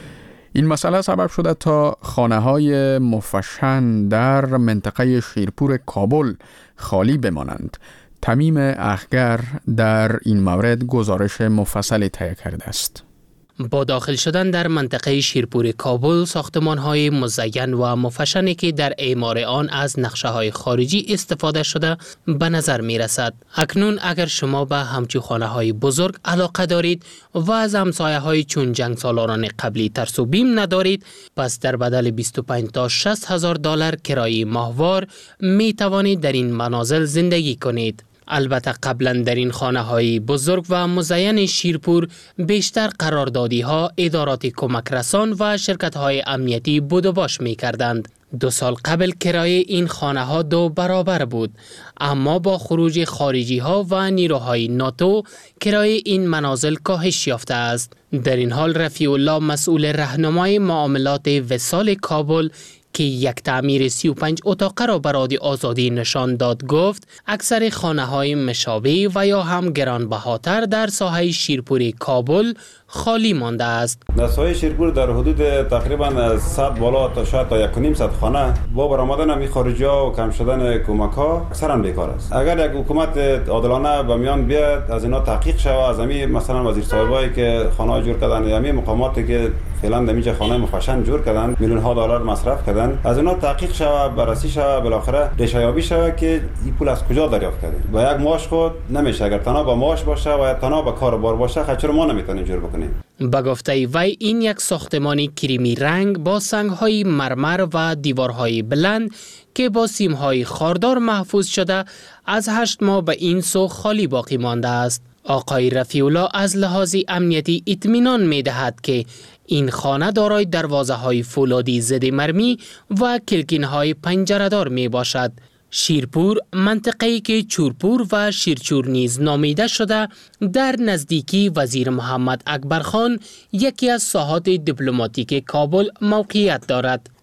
این مسئله سبب شده تا خانه‌های مفشن در منطقه شیرپور کابل خالی بمانند. تمیم اخگر در این مورد گزارش مفصلی تهیه کرده است. با داخل شدن در منطقه شیرپور کابل، ساختمان‌های مزین و مفشنی که در اعمار آن از نقشه‌های خارجی استفاده شده به نظر می‌رسد. اکنون اگر شما به همچون خانه‌های بزرگ علاقه دارید و از همسایه‌های چون جنگ سالاران قبلی ترس و بیم ندارید، پس در بدل بیست و پنج تا شصت هزار دلار کرایه ماهوار می توانید در این منازل زندگی کنید. البته قبلا در این خانه های بزرگ و مزین شیرپور بیشتر قراردادی ها، ادارات کمک رسان و شرکت های امنیتی بود و باش می کردند. دو سال قبل کرایه این خانه ها دو برابر بود، اما با خروج خارجی ها و نیروهای ناتو کرایه این منازل کاهش یافته است. در این حال رفیع الله، مسئول راهنمای معاملات وصال کابل که یک تعمیر سی و پنج اتاقه را بر رادیو آزادی نشان داد، گفت اکثر خانه های مشابه و یا هم گرانبهاتر در ساحه شیرپور کابل خالی مانده است. در ساحه شیرپور در حدود تقریبا صد بالا تا شاید تا یک و نیم صد خانه با برآمدن همین خارجی‌ها و کم شدن کمک ها اکثرا بیکار است. اگر یک حکومت عادلانه به میان بیاد، از اینا تحقیق شود، از همین مثلا وزیر صاحبایی که خانه جور کردن، همین مقاماتی که فعلا دمیج خانه مفشن جور کردن، میلیون ها دلار مصرف کردن، از اینا تحقیق شود، بررسی شود، بالاخره ریشه‌یابی شود که این پول از کجا دریافت کردیم. با یک معاش خود نمیشه. اگر تنها با معاش باشه و یا تنها با کاربار باشه، خچر ما نمیتونیم جور بکنیم. به گفته وی، این یک ساختمان کریمی رنگ با سنگ‌های مرمر و دیوارهای بلند که با سیم‌های خاردار محفوظ شده از هشت ماه به این سو خالی باقی مانده است. آقای رفیع الله از لحاظ امنیتی اطمینان می‌دهد که این خانه دارای دروازه‌های فولادی ضد مرمی و کلکین‌های پنجره‌دار میباشد. شیرپور، منطقه‌ای که چورپور و شیرچور نیز نامیده شده، در نزدیکی وزیر محمد اکبر خان، یکی از ساحات دیپلماتیک کابل موقعیت دارد.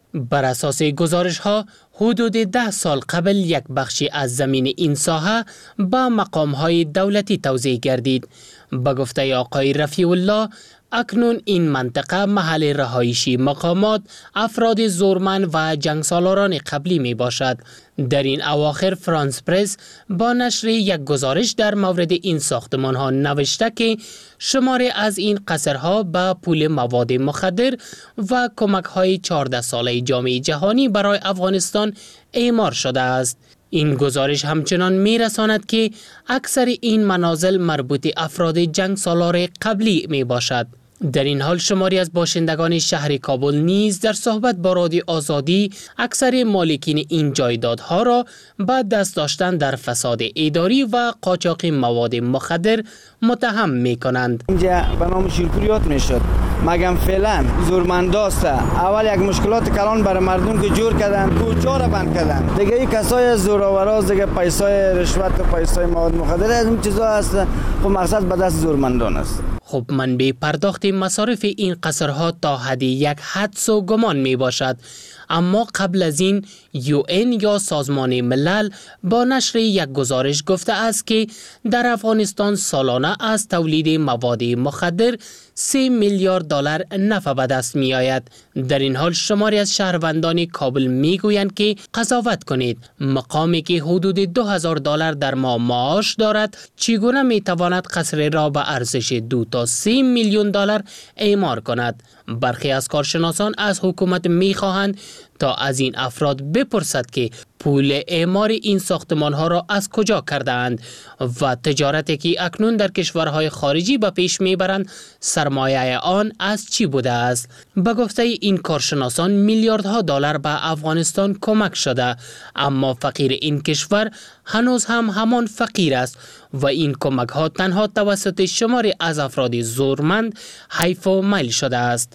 بر اساس گزارش ها حدود ده سال قبل یک بخشی از زمین این ساحه با مقام های دولتی توزیع گردید. به گفته آقای رفیع الله، اکنون این منطقه محل رهایشی مقامات، افراد زورمند و جنگسالاران قبلی می باشد. در این اواخر فرانس پرس با نشر یک گزارش در مورد این ساختمان ها نوشته که شماری از این قصرها به پول مواد مخدر و کمک های چهارده ساله جامعه جهانی برای افغانستان اعمار شده است. این گزارش همچنان می رساند که اکثر این منازل مربوط افراد جنگ سالار قبلی می باشد. در این حال شماری از باشندگان شهر کابل نیز در صحبت با رادیو آزادی اکثر مالکین این جایدادها را به دست داشتن در فساد اداری و قاچاق مواد مخدر متهم می کنند. اینجا به نام شیرپوریات میشد. مگم فعلا زورمنداست. اول یک مشکلات کلان برای مردم که جور کردن، کوچا را بند کردن. دیگه این کسای زورآورا دیگه پیسای رشوت و پیسای مواد مخدر از این چیزا هست. خب مقصد به دست زورمندان است. خب منبع پرداخت مصارف این قصرها تا حد یک حدس و گمان می باشد. اما قبل از این یو این یا سازمان ملل با نشر یک گزارش گفته است که در افغانستان سالانه از تولید مواد مخدر سه میلیارد دلار نفع به دست می آید. در این حال شماری از شهروندان کابل می گویند که قضاوت کنید، مقامی که حدود دو هزار دلار در ماه معاش دارد چگونه می تواند قصر را به ارزش دو تا سه میلیون دلار اعمار کند. برخی از کارشناسان از حکومت می خواهند تا از این افراد بپرسد که پول اعمار این ساختمان ها را از کجا کرده اند و تجارتی که اکنون در کشورهای خارجی به پیش می برند سرمایه آن از چی بوده است. به گفته این کارشناسان میلیاردها دلار به افغانستان کمک شده، اما فقیر این کشور هنوز هم همان فقیر است و این کمک ها تنها توسط شماری از افراد زورمند حیف و میل شده است.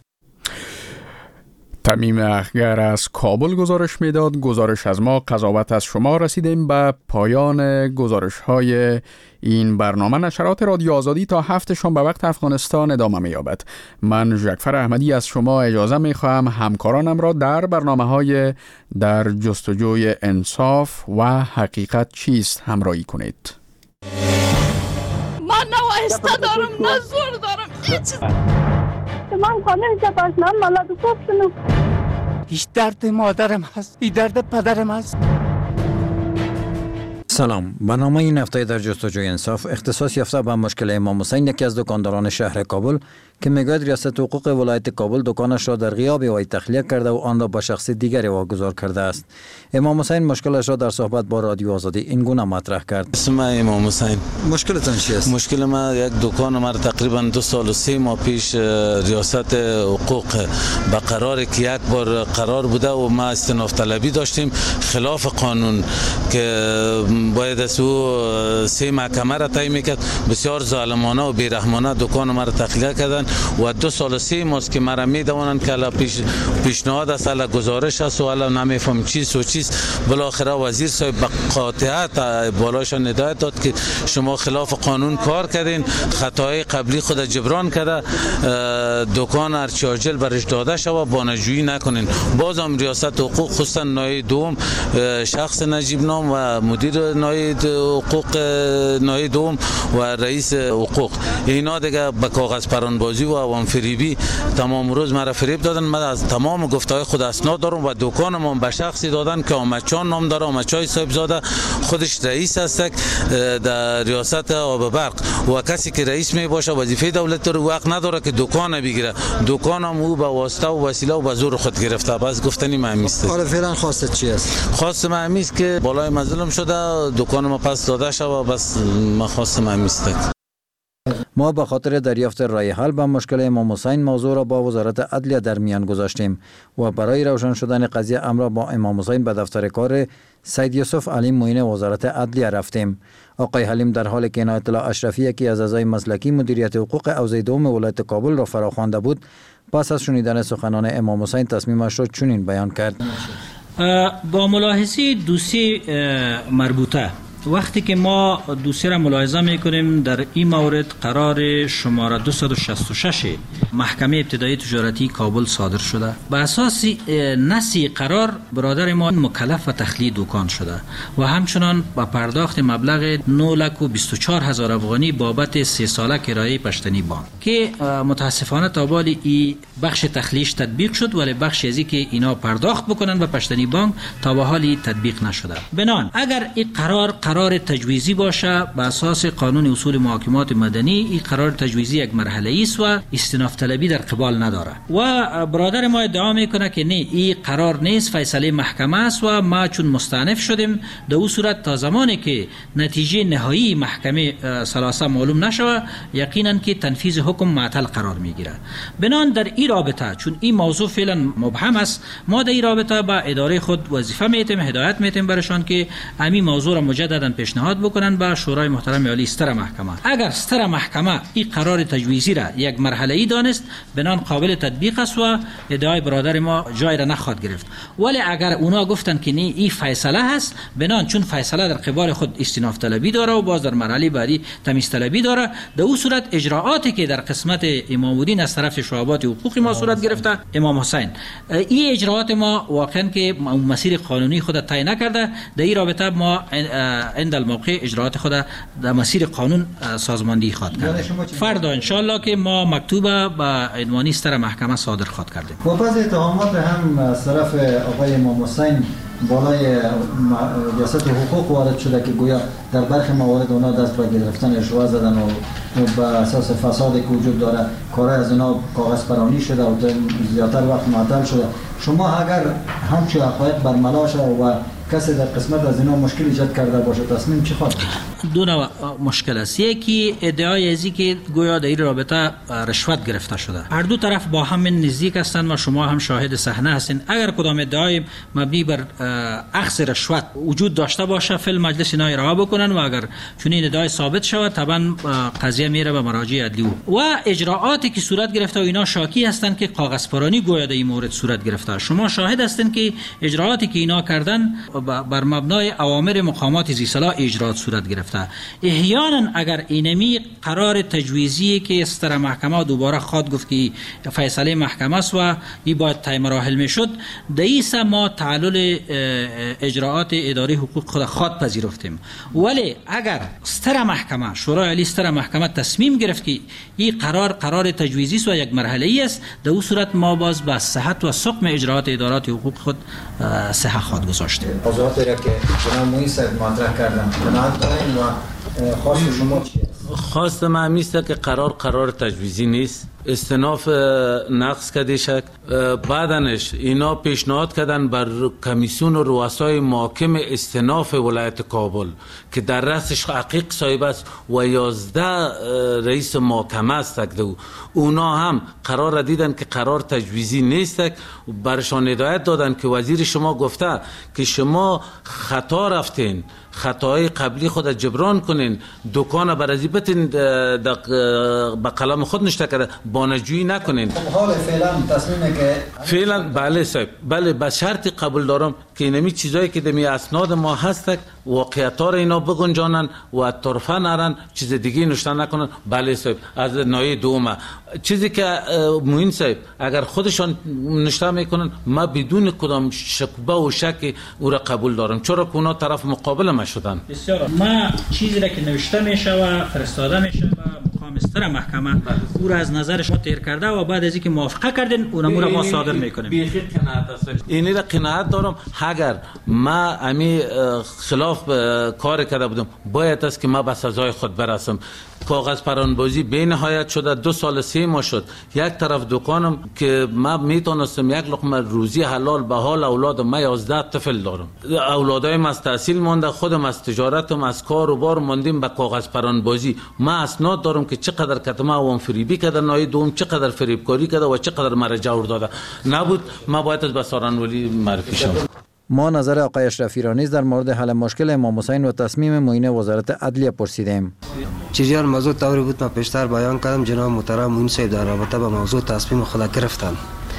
تمیم اخگر از کابل گزارش میداد. گزارش از ما، قضاوت از شما. رسیدیم به پایان گزارش های این برنامه. نشرات رادیو آزادی تا هفت شام به وقت افغانستان ادامه می‌یابد. من ژکفر احمدی از شما اجازه می‌خواهم همکارانم را در برنامه های در جستجوی انصاف و حقیقت چیست همراهی کنید. من نه آهسته دارم نه زور دارم هیچ. من خانه جباش من مالاد کوفتنم. هیچ درد مادرم هست، این درد پدرم هست. سلام، برنامه این هفته در جستجوی انصاف اختصاص یافته به مشکل امام حسین، یکی از دکانداران شهر کابل که میگوید ریاست حقوق ولایت کابل دکانش را در غیاب وی تخلیه کرده و آن را به شخص دیگری واگذار کرده است. امام حسین مشکلش را در صحبت با رادیو آزادی این گونه مطرح کرد. اسم امام حسین. مشکلتان چی است؟ مشکل ما یک دکان ما تقریبا دو سال و سه ماه پیش ریاست حقوق به قرار که یک بار قرار بوده و ما استئناف طلبی داشتیم خلاف قانون که باید از او سه محکمه را تعیین میکرد. بسیار ظالمانه و بیرحمانه دکان ما را تخلیه کردن و دو سال سه ماست که مرا میدونن که الان پیش پیشنهاد است، الان گزارش است و الان نمیفهم چیز و چیز. بالاخره وزیر صاحب به قاطعیت بالاشان هدایت داد که شما خلاف قانون کار کردین، خطاهای قبلی خود جبران کرده، دکان هرچی عاجل برش داده شود، بانجویی نکنین. بازم ریاست حقوق خصوصا نایه دوم شخص نجیب نام و مدیر نایه حقوق نایه دوم و رئیس حقوق اینا دیگه به کاغذ پرانبازی و عوام فریبی تمام روز مرا فریب دادن. من از تمام گفته‌های خود اسناد دارم و دکانم به شخصی دادن که آمدچان نام داره، آمدچای صاحب زاده، خودش رئیس است در ریاست آب برق و کسی که رئیس می باشه وظیفه دولت رو وقت نداره که دکان بگیره. دکانم او به واسطه و وسیله و به زور خود گرفته. بس گفتنی مهمیست. حالا فعلا خواست چی است؟ خواست مهمیست که بالای مظلوم شده دکانم پس داده شود. بس ما خواست مهمیست. ما به خاطر دریافت رای حل به مشکل امام حسین موضوع را با وزارت عدلیه در میان گذاشتیم و برای روشن شدن قضیه امر با امام حسین به دفتر کار سید یوسف علی معین وزارت عدلیه رفتیم. آقای حلیم در حالی که عنایت الله اشرفی که از اعضای مسلکی مدیریت حقوق حوزه دوم ولایت کابل را فراخوانده بود، پس از شنیدن سخنان امام حسین تصمیمش را چنین بیان کرد. با ملاحظه دوسیه مربوطه وقتی که ما دوسیه را ملاحظه میکنیم در این مورد قرار شماره دویست و شصت و شش محکمه ابتدایی تجارتی کابل صادر شده. به اساس نسی قرار برادر ما مکلف و تخلیه دکان شده و همچنان با پرداخت مبلغ نه لک و بیست و چهار هزار افغانی بابت سه ساله کرایه پشتنی بانک که متاسفانه تا بالی این بخش تخلیهش تطبیق شد ولی بخش ازی که اینا پرداخت بکنن به پشتنی بانک تا به حالی تطبیق نشده. بنان اگر این قرار قرار تجویزی باشه به اساس قانون اصول محاکمات مدنی این قرار تجویزی یک مرحله است و استئناف طلبی در قبال نداره و برادر ما ادعا میکنه که نه این قرار نیست، فیصله محکمه است و ما چون مستأنف شدیم در اون صورت تا زمانی که نتیجه نهایی محکمه ثلاثه معلوم نشوه یقینا که تنفیذ حکم معطل قرار میگیره. بنان در این رابطه چون این موضوع فعلا مبهم است ما در این رابطه با اداره خود وظیفه میتیم هدایت میتیم برشان که همین موضوع را مجددا پیشنهاد بکنن به شورای محترم عالی ستر محکمه. اگر ستر محکمه این قرار تجویزی را یک مرحله ای دانست بنان قابل تطبیق است و ادعای برادر ما جای را نخواهد گرفت. ولی اگر اونا گفتن که نه این فیصله هست بنان چون فیصله در قبال خود استئناف طلبی داره و باز در مرحله بعدی تمیز طلبی داره در اون صورت اجراعاتی که در قسمت امام الدین از طرف شعبات حقوقی ما صورت گرفته امام حسین این اجراعات ما واقعا که مسیر قانونی خود طی نکرده در این رابطه ما عند الموقع اجراعات خود در مسیر قانون سازماندهی خواهد کرد. فردا ان شاء الله که ما مکتوب با عنوان ستر محکمه صادر خواهد کردیم. و بعض اتهامات هم از طرف آقای امام حسین بالای ریاست حقوق وارد شده که گویا در برخی موارد اونا دست به گرفتن رشوه زدن و بر اساس فسادی که وجود داره کارهای از اینا کاغذ پرانی شده و زیادتر وقت معطل شده. شما اگر همچی حقایق برملا شده و کسی در قسمت از اینا مشکل ایجاد کرده باشه تصمیم چی خواهد؟ دو نوع مشکل است. یکی ادعای ازی که گویا در این رابطه رشوت گرفته شده. هر دو طرف با هم نزدیک هستند و شما هم شاهد صحنه هستین. اگر کدام ادعای مبنی بر اخذ رشوت وجود داشته باشه فل مجلس اینا ارائه بکنن و اگر چنین ادعای ثابت شود طبعا قضیه میره به مراجع عدلی و اجراعاتی که صورت گرفته و اینا شاکی هستند که کاغذ پرانی گویا در این مورد صورت گرفته. شما شاهد هستین که اجراعاتی که اینا کردن بر مبنای اوامر مقامات ذی صلاح اجرات صورت گرفته. احیانا اگر اینمی قرار تجویزی که ستر محکمه دوباره خواهد گفت که فیصله محکمه است و این باید طی مراحل میشد دایس ما تعلل اجراعات اداره حقوق خود خواهد پذیرفتیم. ولی اگر ستر محکمه شورای عالی ستر محکمه تصمیم گرفت که این قرار قرار تجویزی است و یک مرحله ای است در اون صورت ما باز با صحت و سقم اجراعات ادارات حقوق خود صحه خواهد گذاشت. موضوعاتی را که جناب مویی صاحب مطرح کردن قناعت دارین و خواست شما چیه؟ خواست من میسته که قرار قرار تجویزی نیست، استناف نقص کده شک. بعدنش اینا پیشنهاد کردن بر کمیسیون و رؤسای محاکم استناف ولایت کابل که در رأسش عقیق صاحب است و یازده رئیس محاکمه است دو. اونا هم قرار دیدن که قرار تجویزی نیست، برشان هدایت دادن که وزیر شما گفته که شما خطا رفتین، خطاهای قبلی خود جبران کنین، دکان برازی بتین به قلم خود نشته کرده بانجویی نکنین. حال فعلا تصمیمه که فعلا بله صاحب بله به شرطی قبول دارم که اینمی چیزایی که دمی اسناد ما هست واقعیت‌ها را اینا بگنجانن و طرفه نرن چیز دیگه نشته نکنن. بله صاحب از نایه دومه چیزی که موین صاحب اگر خودشان نشته میکنن ما بدون کدام شکوه و شک او را قبول دارم چرا که اونا طرف مقابل ما شدن. بسیار ما چیزی را که نوشته میشه و فرستاده میشه مقام ستر محکمه او را از نظر شما تیر کرده و بعد از اینکه موافقه کردین اونم را ما صادر میکنیم. بیخی قناعت است. اینی را قناعت دارم اگر ما امی خلاف کار کرده بودم باید است که ما به سزای خود برسم. کاغذ پرانبازی به نهایت شده، دو سال سه ماه شد. یک طرف دکانم که ما میتونستم یک لقمه روزی حلال به حال اولاد ما یازده طفل دارم، اولادایم از تحصیل مانده، خودم از تجارتم از کار و بار ماندیم به کاغذ پرانبازی. ما اسناد دارم که چقدر کتمه و فریبی کرده، نای دوم چقدر فریبکاری کرده و چقدر مرا جور داده. نبود ما باید از بساران ولی معرفی شم. ما نظر آقای اشرفی را نیز در مورد حل مشکل امام حسین و تصمیم معین وزارت عدلیه پرسیدیم. چیزیان موضوع طوری بود ما پیشتر بیان کردم، جناب محترم معین صاحب در رابطه با موضوع تصمیم خود گرفتند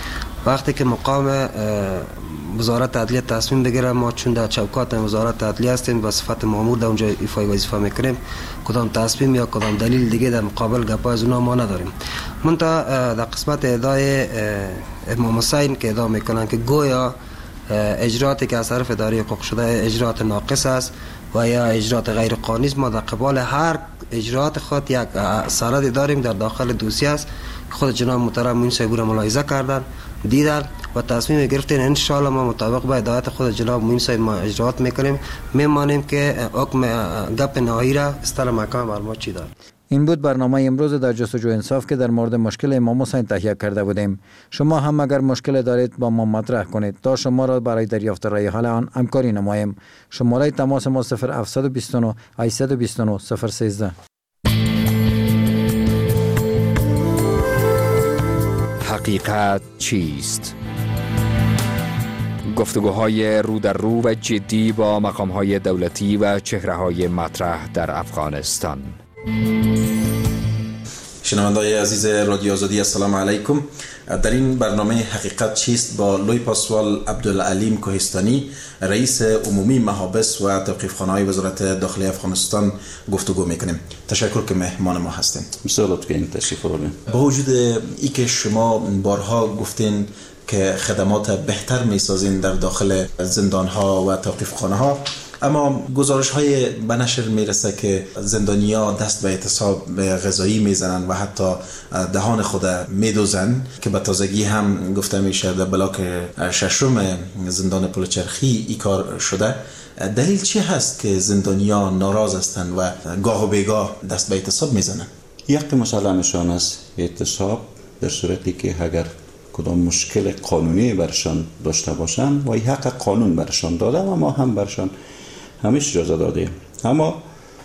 وقتی که مقام وزارت عدلیه تصمیم بگیره، ما چون در چوکات وزارت عدلیه هستیم و صفت مامور در اونجا ایفای وظیفه میکنیم، کدام تصمیم یا کدام دلیل دیگه در مقابل گپا از اونا ما نداریم. منتها در قسمت ادعای امام حسین که ادعا میکنن که گویا اجرااتی که از طرف اداره حقوق شده اجرات ناقص است و یا اجرات غیر قانونی است، ما در قبال هر اجرات خود یک سند داریم در داخل دوسیه است. خود جناب محترم موین صاحب را ملاحظه کردن، دیدن و تصمیم گرفتین. ان شاء الله ما مطابق با هدایت خود جناب موین صاحب ما اجرات میکنیم. میمانیم که حکم گپ نهایی را استر محکمه معلومات چی داد. این بود برنامه امروز در جستجو انصاف که در مورد مشکل امام حسین تهیه کرده بودیم. شما هم اگر مشکل دارید با ما مطرح کنید تا شما را برای دریافت رای حل آن همکاری نماییم. شماره تماس ما صفر هفت دو نه هشت دو نه صفر یک سه. حقیقت چیست؟ گفتگوهای رو در رو و جدی با مقامهای دولتی و چهره‌های مطرح در افغانستان. شنونده‌های عزیز رادیو آزادی، السلام علیکم. در این برنامه حقیقت چیست با لوی پاسوال عبدالعلیم کوهستانی، رئیس عمومی محابس و توقیفخانه‌های وزارت داخلی افغانستان گفتگو میکنیم. تشکر که مهمان ما هستین. مسئولت که این تشریف آوردین. با وجود ای که شما بارها گفتین که خدمات بهتر میسازین در داخل زندان‌ها و توقیفخانه‌ها، اما گزارش های به نشر میرسه که زندانیا دست به اعتصاب غذایی میزنن و حتی دهان خود میدوزن که به تازگی هم گفته میشه در بلاک ششم زندان پلچرخی ای کار شده. دلیل چی هست که زندانیا ناراض هستند و گاه و بیگاه دست به اعتصاب میزنن؟ یک مسئلهشان است اعتصاب در صورتی که اگر کدام مشکل قانونی برشان داشته باشن و این حق قانون برشان داده و ما هم برشان همیشه اجازه دادیم. اما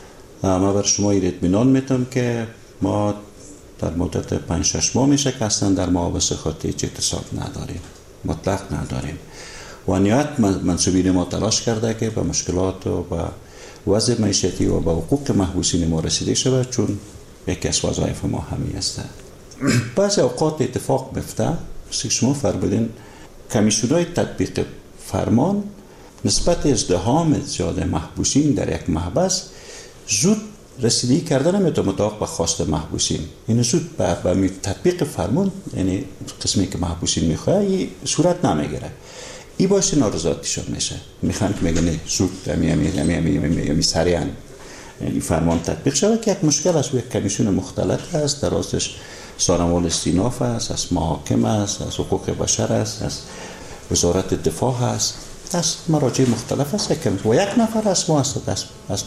ما بر شما اطمینان میتونم که ما در مدت پنج شش ماه میشه که اصلا در محابس خود هیچ اعتصاب نداریم، مطلق نداریم و نهایت منصوبین ما تلاش کرده که به مشکلات و به وضع معیشتی و به حقوق محبوسین ما رسیده شود، چون یکی از وظایف ما همین است. بعضی اوقات اتفاق میفته که شما فرمودین کمیسیون‌های تطبیق فرمان نسبت ازدحام زیاد محبوسین در یک محبس زود رسیدگی کردن نمیتونه مطابق به خواست محبوسین. این زود به تطبیق فرمان، یعنی قسمی که محبوسین میخواه، این صورت نمیگیره. این باعث نارضایتیشون میشه. میخوان که میگن زود امی امی امی امی امی امی سریعا این فرمان تطبیق شود که یک مشکل است و یک کمیسیون مختلط است. در راستش سازمان استیناف است، از محاکم است، از حقوق بشر است، از وزارت دفاع است، از مراجع مختلف است و یک نفر از ما است از, از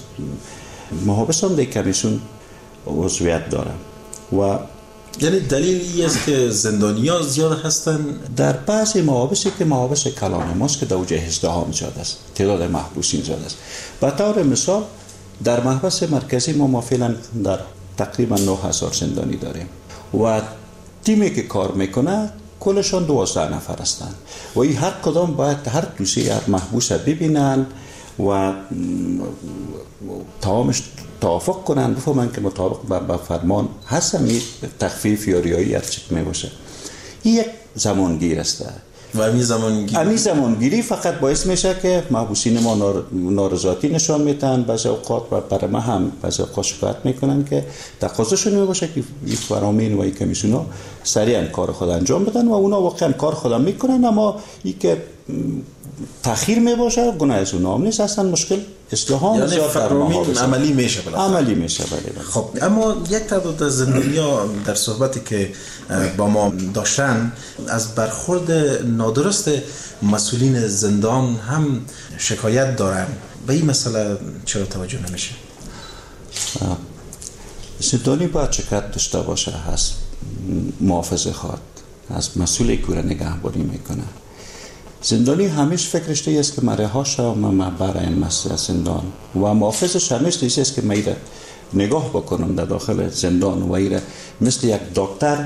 محابس هم در کمیسیون عضویت دارم. و یعنی دلیل این است که زندانیا زیاد هستن در بعضی محابسی که محابس کلان ماست که در اوج ازدحام زیاد است، تعداد محبوسین زیاد است. به طور مثال در محبس مرکزی ما فعلا در تقریبا نه هزار زندانی داریم و تیمی که کار میکنه کلشان دوازده نفر هستند و این هر کدام باید هر دوسیه هر محبوس ببینن و تمامش توافق کنن، بفهمن که مطابق با فرمان هستن، این تخفیف یا ریایی هر چی می باشه. این یک زمانگیر است و امی زمانگیری امی زمانگیری فقط باعث میشه که محبوسین ما نار... نارضایتی نشان میدن. بعضی اوقات و برای ما هم بعضی اوقات شکایت میکنن که تقاضاشون میباشه که این فرامین و این کمیسیونا سریعا کار خود انجام بدن و اونا واقعا کار خود میکنن، اما این که تأخیر میباشه گناه از اونا هم نیست. اصلا مشکل ازدحام یعنی فرامین عملی میشه بله. عملی میشه بله. خب اما یک تعداد از زندانیا در صحبتی که با ما داشتن از برخورد نادرست مسئولین زندان هم شکایت دارن. به این مسئله چرا توجه نمیشه؟ زندانی باید شکایت داشته باشه، هست محافظه خواد از مسئولی که را نگهبانی میکنه. زندانی همیشه فکرش دیگه است که مرهاش و من برای این مسئله زندان و محافظش همیشه دیگه است که میره نگاه بکنم در داخل زندان و ایره مثل یک دکتر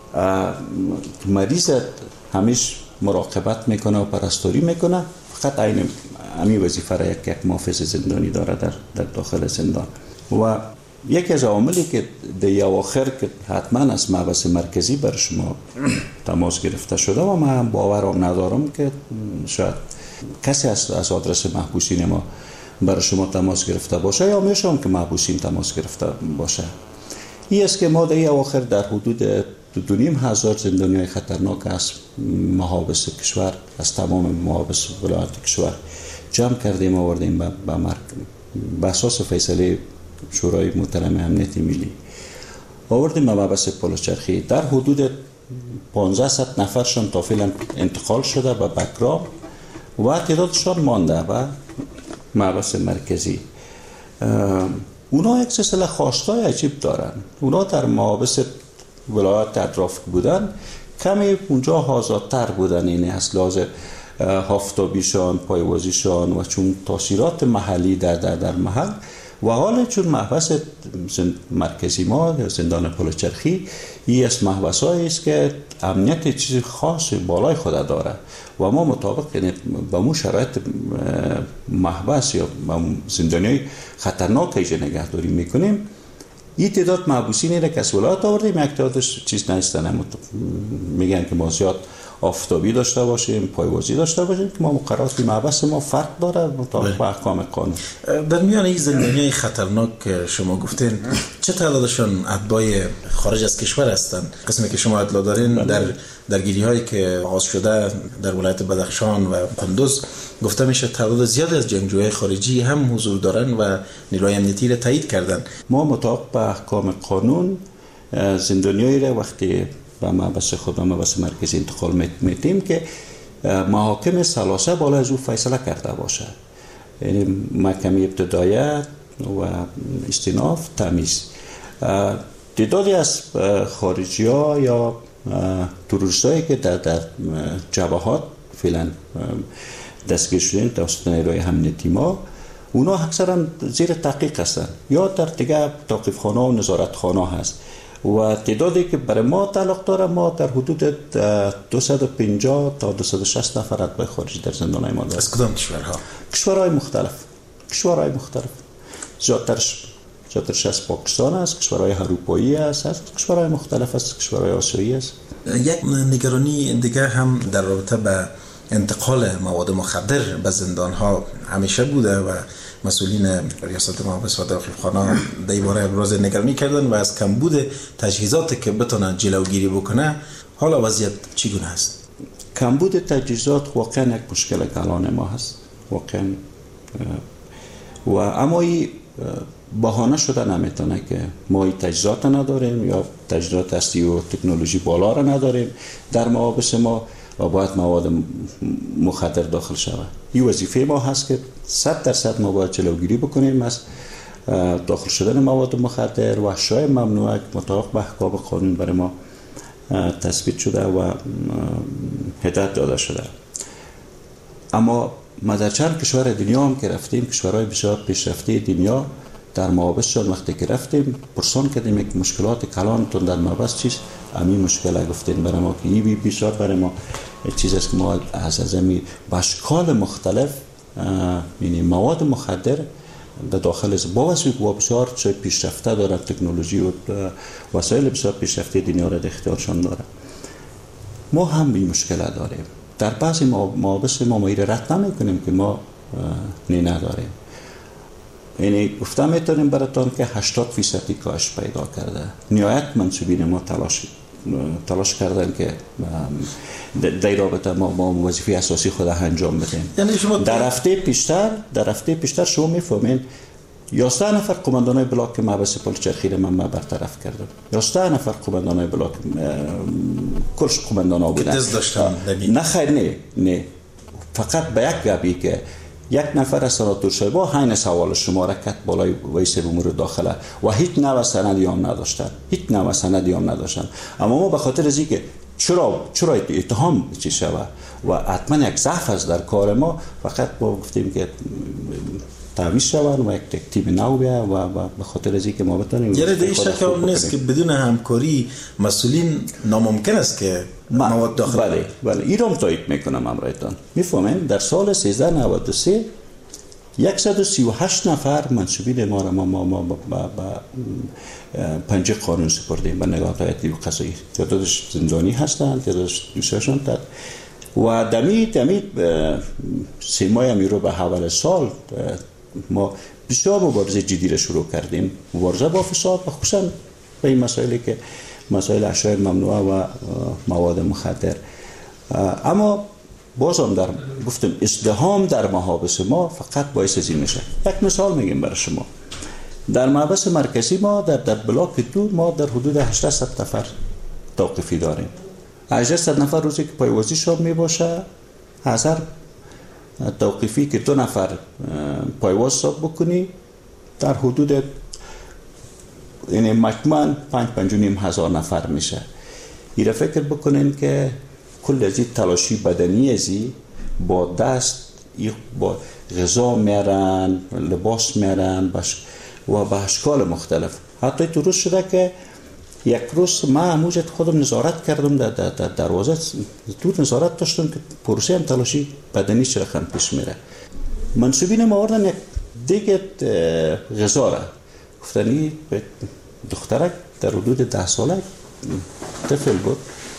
مریض همیشه مراقبت میکنه و پرستاری میکنه. فقط این همین وظیفه را یک یک محافظ زندانی داره در, در داخل زندان. و یکی از عواملی که در اواخر که حتما از محبس مرکزی بر شما تماس گرفته شده و من باورم ندارم که شاید کسی از از آدرس محبوسین ما برای شما تماس گرفته باشه یا میشم که محبوسین تماس گرفته باشه. این است که ما در اواخر در حدود دو نیم هزار زندانیای خطرناک از محابس کشور، از تمام محابس ولایت کشور جمع کردیم آوردیم به مرگ به اساس فیصله شورای محترم امنیت ملی آوردیم به محبس پلوچرخی. در حدود پانزده نفرشان تا فعلا انتقال شده به بکرام و تعدادشان مانده به محبس مرکزی. اونا یک سلسله خواستای عجیب دارن. اونا در محابس ولایت اطراف بودن، کمی اونجا آزادتر بودن، یعنی از لحاظ هافتابیشان، پایوازیشان و چون تاثیرات محلی در در, در محل و حالا چون محبس مرکزی ما یا زندان پلوچرخی این از محبسایی است که امنیت چیز خاص بالای خود داره و ما مطابق یعنی با مو شرایط محبس یا زندانی خطرناک ایجا نگهداری میکنیم. این تعداد محبوسینی را که از ولایت آوردیم، یک تعدادش چیز نیستن، میگن که ما زیاد آفتابی داشته باشیم، پایوازی داشته باشیم که ما مقررات محبس ما فرق داره مطابق با احکام قانون. در میان این زندانیای خطرناک که شما گفتین چه تعدادشون اتباع خارج از کشور هستند؟ قسمی که شما اطلاع دارین در درگیری هایی که آغاز شده در ولایت بدخشان و قندوز گفته میشه تعداد زیادی از جنگجوهای خارجی هم حضور دارن و نیروهای امنیتی را تایید کردن. ما مطابق با احکام قانون زندانیایی را وقتی و محبس خود و محبس مرکزی انتقال میتیم که محاکم ثلاثه بالا از او فیصله کرده باشه، یعنی محکمه ابتداییت و استیناف تمیز. تعدادی از خارجی ها یا تروریست هایی که در, در جبهات فعلا دستگیر شدن توسط نیروهای امنیتی ما، اونا اکثرا زیر تحقیق هستن یا در دیگه توقیفخانه و نظارتخانه هست و تعدادی که برای ما تعلق داره ما در حدود دویست و پنجاه تا دویست و شصت نفر اتباع خارجی در زندانهای ما داریم. از کدام کشورها؟ کشورهای مختلف. کشورهای مختلف. زیادترش زیادترش از پاکستان است، کشورهای اروپایی است، از کشورهای مختلف است، کشورهای آسیایی است. یک نگرانی دیگه هم در رابطه با انتقال مواد مخدر به زندانها همیشه بوده و مسئولین ریاست محابس و داخلخانه در این باره ابراز نگرانی کردن و از کمبود تجهیزاتی که بتونه جلوگیری بکنه. حالا وضعیت چگونه است؟ کمبود تجهیزات واقعا یک مشکل کلان ما هست واقعا، و اما این بهانه شده نمیتونه که ما این تجهیزات نداریم یا تجهیزات هستی و تکنولوژی بالا را نداریم در محابس ما و باید مواد مخدر داخل شود. این وظیفه ما هست که صد درصد ما باید جلوگیری بکنیم از داخل شدن مواد مخدر و اشیاء ممنوعه که مطابق به احکام قانون برای ما تثبیت شده و هدایت داده شده. اما ما در چند کشور دنیا هم که رفتیم، کشورهای بسیار پیشرفته دنیا، در محابسشان وقتی که رفتیم پرسان کردیم یک مشکلات کلانتون در محبس چیست؟ همین مشکل گفتین برای ما که این بسیار برای ما چیز است که ما از ازمی به اشکال مختلف یعنی مواد مخدر در داخل از با بسیار چه پیشرفته داره، تکنولوژی و وسایل بسیار پیشرفته دنیا را در اختیارشان داره. ما هم این مشکل داریم. در بعضی محابس ما ما را رد نمی‌کنیم که ما نه نداریم. یعنی گفتم میتونیم براتون که هشتاد فیصدی کاهش پیدا کرده. نهایت منصوبین ما تلاش تلاش کردن که در رابطه ما با وظیفه اساسی خود انجام بدیم. یعنی شما در هفته پیشتر در هفته پیشتر شما میفهمین یازده نفر قماندانای بلاک محبس پلوچرخی را من برطرف کردم. یازده نفر قماندانای بلاک کلش قماندانا بودن. دست داشتن. نه خیر نه نه فقط به یک گپی که یک نفر از سناتور شایبا حین سوال شما را کت بالای ویس امور داخله و هیچ نوع سندی هم نداشتن، هیچ نوع سندی هم نداشتن. اما ما به خاطر از اینکه چرا چرا اتهام چی شود و حتما یک ضعف است در کار ما، فقط ما گفتیم که تعویض شوند و یک تیم نو بیا و به خاطر از اینکه ما بتونیم یعنی دیگه شک هم نیست که بدون همکاری مسئولین ناممکن است که مواد داخل. بله بله این رو تایید میکنم امرایتان. میفهمین در سال سیزده نود و سه صد و سی و هشت نفر منصوبین ما را ما ما ما با پنجه قانون سپردیم به نگاه هیئت قضایی. تعدادش زندانی هستند، تعدادش دوستشان داد و دمی دمی سه ماه می رو به حواله سال ما بسیار مبارزه جدی را شروع کردیم، مبارزه با فساد و خصوصا به این مسائلی که مسائل اشیاء ممنوعه و مواد مخدر. اما بازم در گفتم ازدحام در محابس ما فقط باعث از این میشه. یک مثال میگم برای شما. در محبس مرکزی ما در در بلاک دو ما در حدود هشتصد نفر توقیفی داریم. هشتصد نفر روزی که پایوازیشان میباشه، هزار توقیفی که دو نفر پایواز حساب بکنی در حدود یعنی مجموعاً پنج پنج و نیم هزار نفر میشه. این فکر بکنین که کل از این تلاشی بدنی ازی با دست با غذا میارن، لباس میارن و به اشکال مختلف. حتی تو روز شده که یک روز ما هموجت خودم نظارت کردم در, در, در دروازه تو نظارت داشتم که پروسه هم تلاشی بدنی چرخم پیش میره. منصوبین ما آوردن یک دیگه غذا را گفتنی به دخترک در حدود ده ساله طفل بود،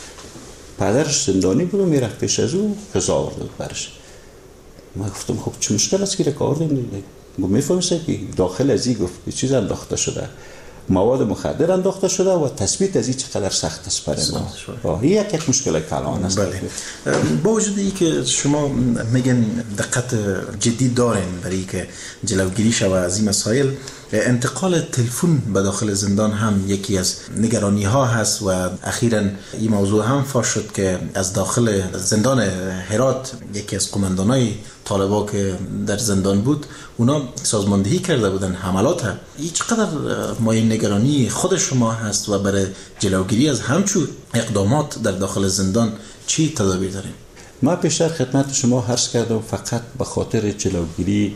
پدرش زندانی بود و میرفت پیش از او غذا آورده بود برش. ما گفتم خب چه مشکل است که رک آوردیم دیگه؟ گفت میفهمسته که داخل از این گفت چیز انداخته شده، مواد مخدر انداخته شده و تثبیت از این چقدر سخت است برای ما. این یک یک مشکل کلان است. بله. با وجود این که شما میگن دقت جدی دارین برای که جلوگیری شود از این مسائل، انتقال تلفن به داخل زندان هم یکی از نگرانی ها هست و اخیراً این موضوع هم فاش شد که از داخل زندان هرات یکی از قماندانای طالبا که در زندان بود اونا سازماندهی کرده بودن حملات. این چقدر مایه نگرانی خود شما هست و برای جلوگیری از همچون اقدامات در داخل زندان چی تدابیر داریم؟ ما پیشتر خدمت شما عرض کردم فقط به خاطر جلوگیری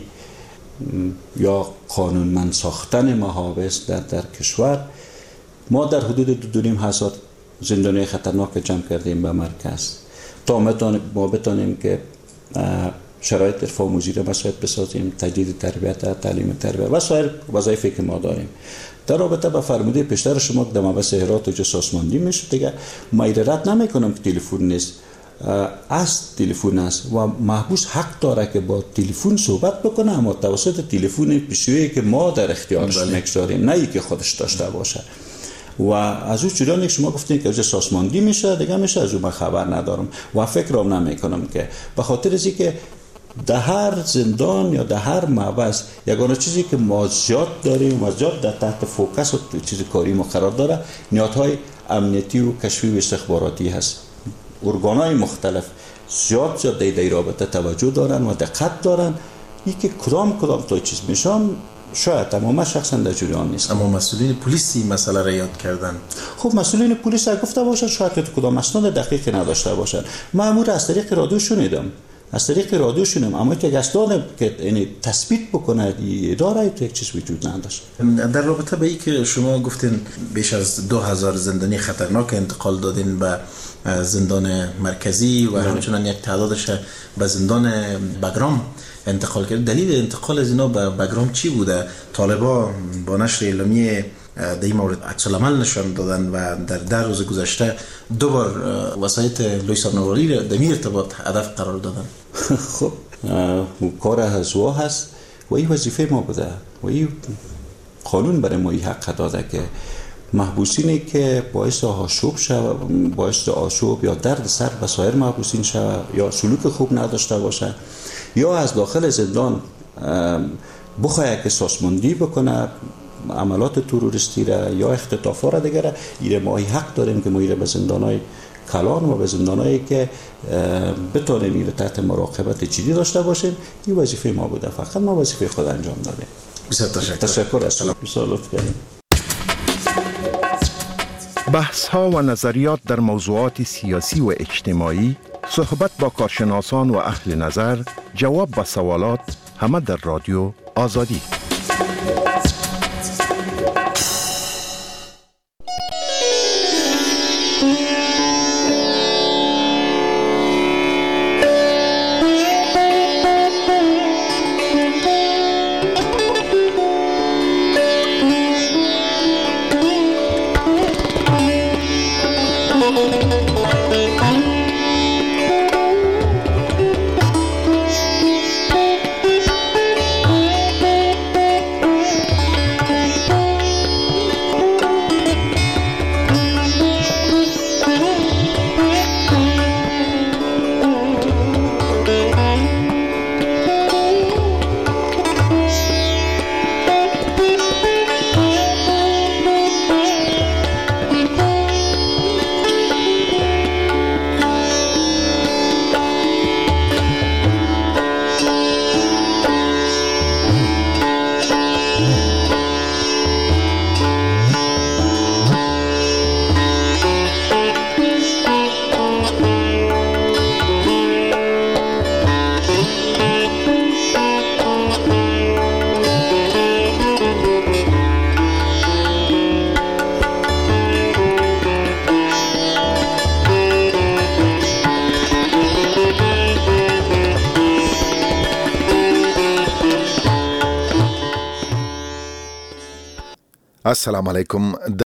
یا قانونمند ساختن محابس در در کشور ما در حدود دو نیم هزار زندانی خطرناک جمع کردیم به مرکز تا ما بتانیم که شرایط ارفاع موزی را مساعد بسازیم، تجدید تربیت، تعلیم تربیت و سایر وظایفی که ما داریم. در رابطه با فرموده پیشتر شما که در محبس هرات و جاسوسماندی میشه دیگه ما رد نمیکنم که تلفن نیست، از تلفن است و محبوس حق داره که با تلفن صحبت بکنه اما توسط تلفن پیشویی که ما در اختیارش نگذاریم، نه ای که خودش داشته باشه. و از اون چیزانی که شما گفتین که جاسوسماندی میشه دیگه میشه، از اون من خبر ندارم و فکرام نمیکنم که به خاطر از اینکه در هر زندان یا در هر محبس یگانه چیزی که ما زیاد داریم و زیاد در تحت فوکس و چیز کاری ما قرار داره نیازهای امنیتی و کشفی و استخباراتی هست. ارگان‌های مختلف زیاد زیاد در این رابطه توجه دارن و دقت دارن. این که کدام کدام تا چیز میشن شاید تماما شخصا در جریان نیست. اما مسئولین پلیس این مسئله را یاد کردن. خب مسئولین پلیس را گفته باشن شاید که کدام اسناد دقیقی نداشته باشن. مأمور از طریق رادیو شنیدم از طریق رادیو شنیدم اما یک اسناد که یعنی تثبیت بکنه اداره تو یک چیز وجود نداشت. در رابطه به این که شما گفتین بیش از دو هزار زندانی خطرناک انتقال دادین به زندان مرکزی و همچنان یک تعدادش به زندان بگرام انتقال کرد، دلیل انتقال از اینا به بگرام چی بوده؟ طالبا با نشر اعلامیه در این مورد عکس العمل نشان دادن و در ده روز گذشته دو بار وسایت لویس نواری را در این ارتباط هدف قرار دادن. خب کار هزوا هست و این وظیفه ما بوده و این قانون برای ما این حق داده که محبوسینی که باعث آشوب شود، باعث آشوب یا درد سر به سایر محبوسین شود یا سلوک خوب نداشته باشه یا از داخل زندان بخواه که سازماندهی بکنه عملات تروریستی را یا اختطافا را دیگر، ایره ما حق داریم که ما ایره به زندانهای کلان و به زندانهایی که بتونیم ایره تحت مراقبت جدی داشته باشیم. این وظیفه ما بوده، فقط ما وظیفه خود انجام دادیم. بسیار تشکر. تشکر از شما. بسیار لطف کردید. بحث ها و نظریات در موضوعات سیاسی و اجتماعی، صحبت با کارشناسان و اهل نظر، جواب به سوالات، همه در رادیو آزادی. السلام علیکم.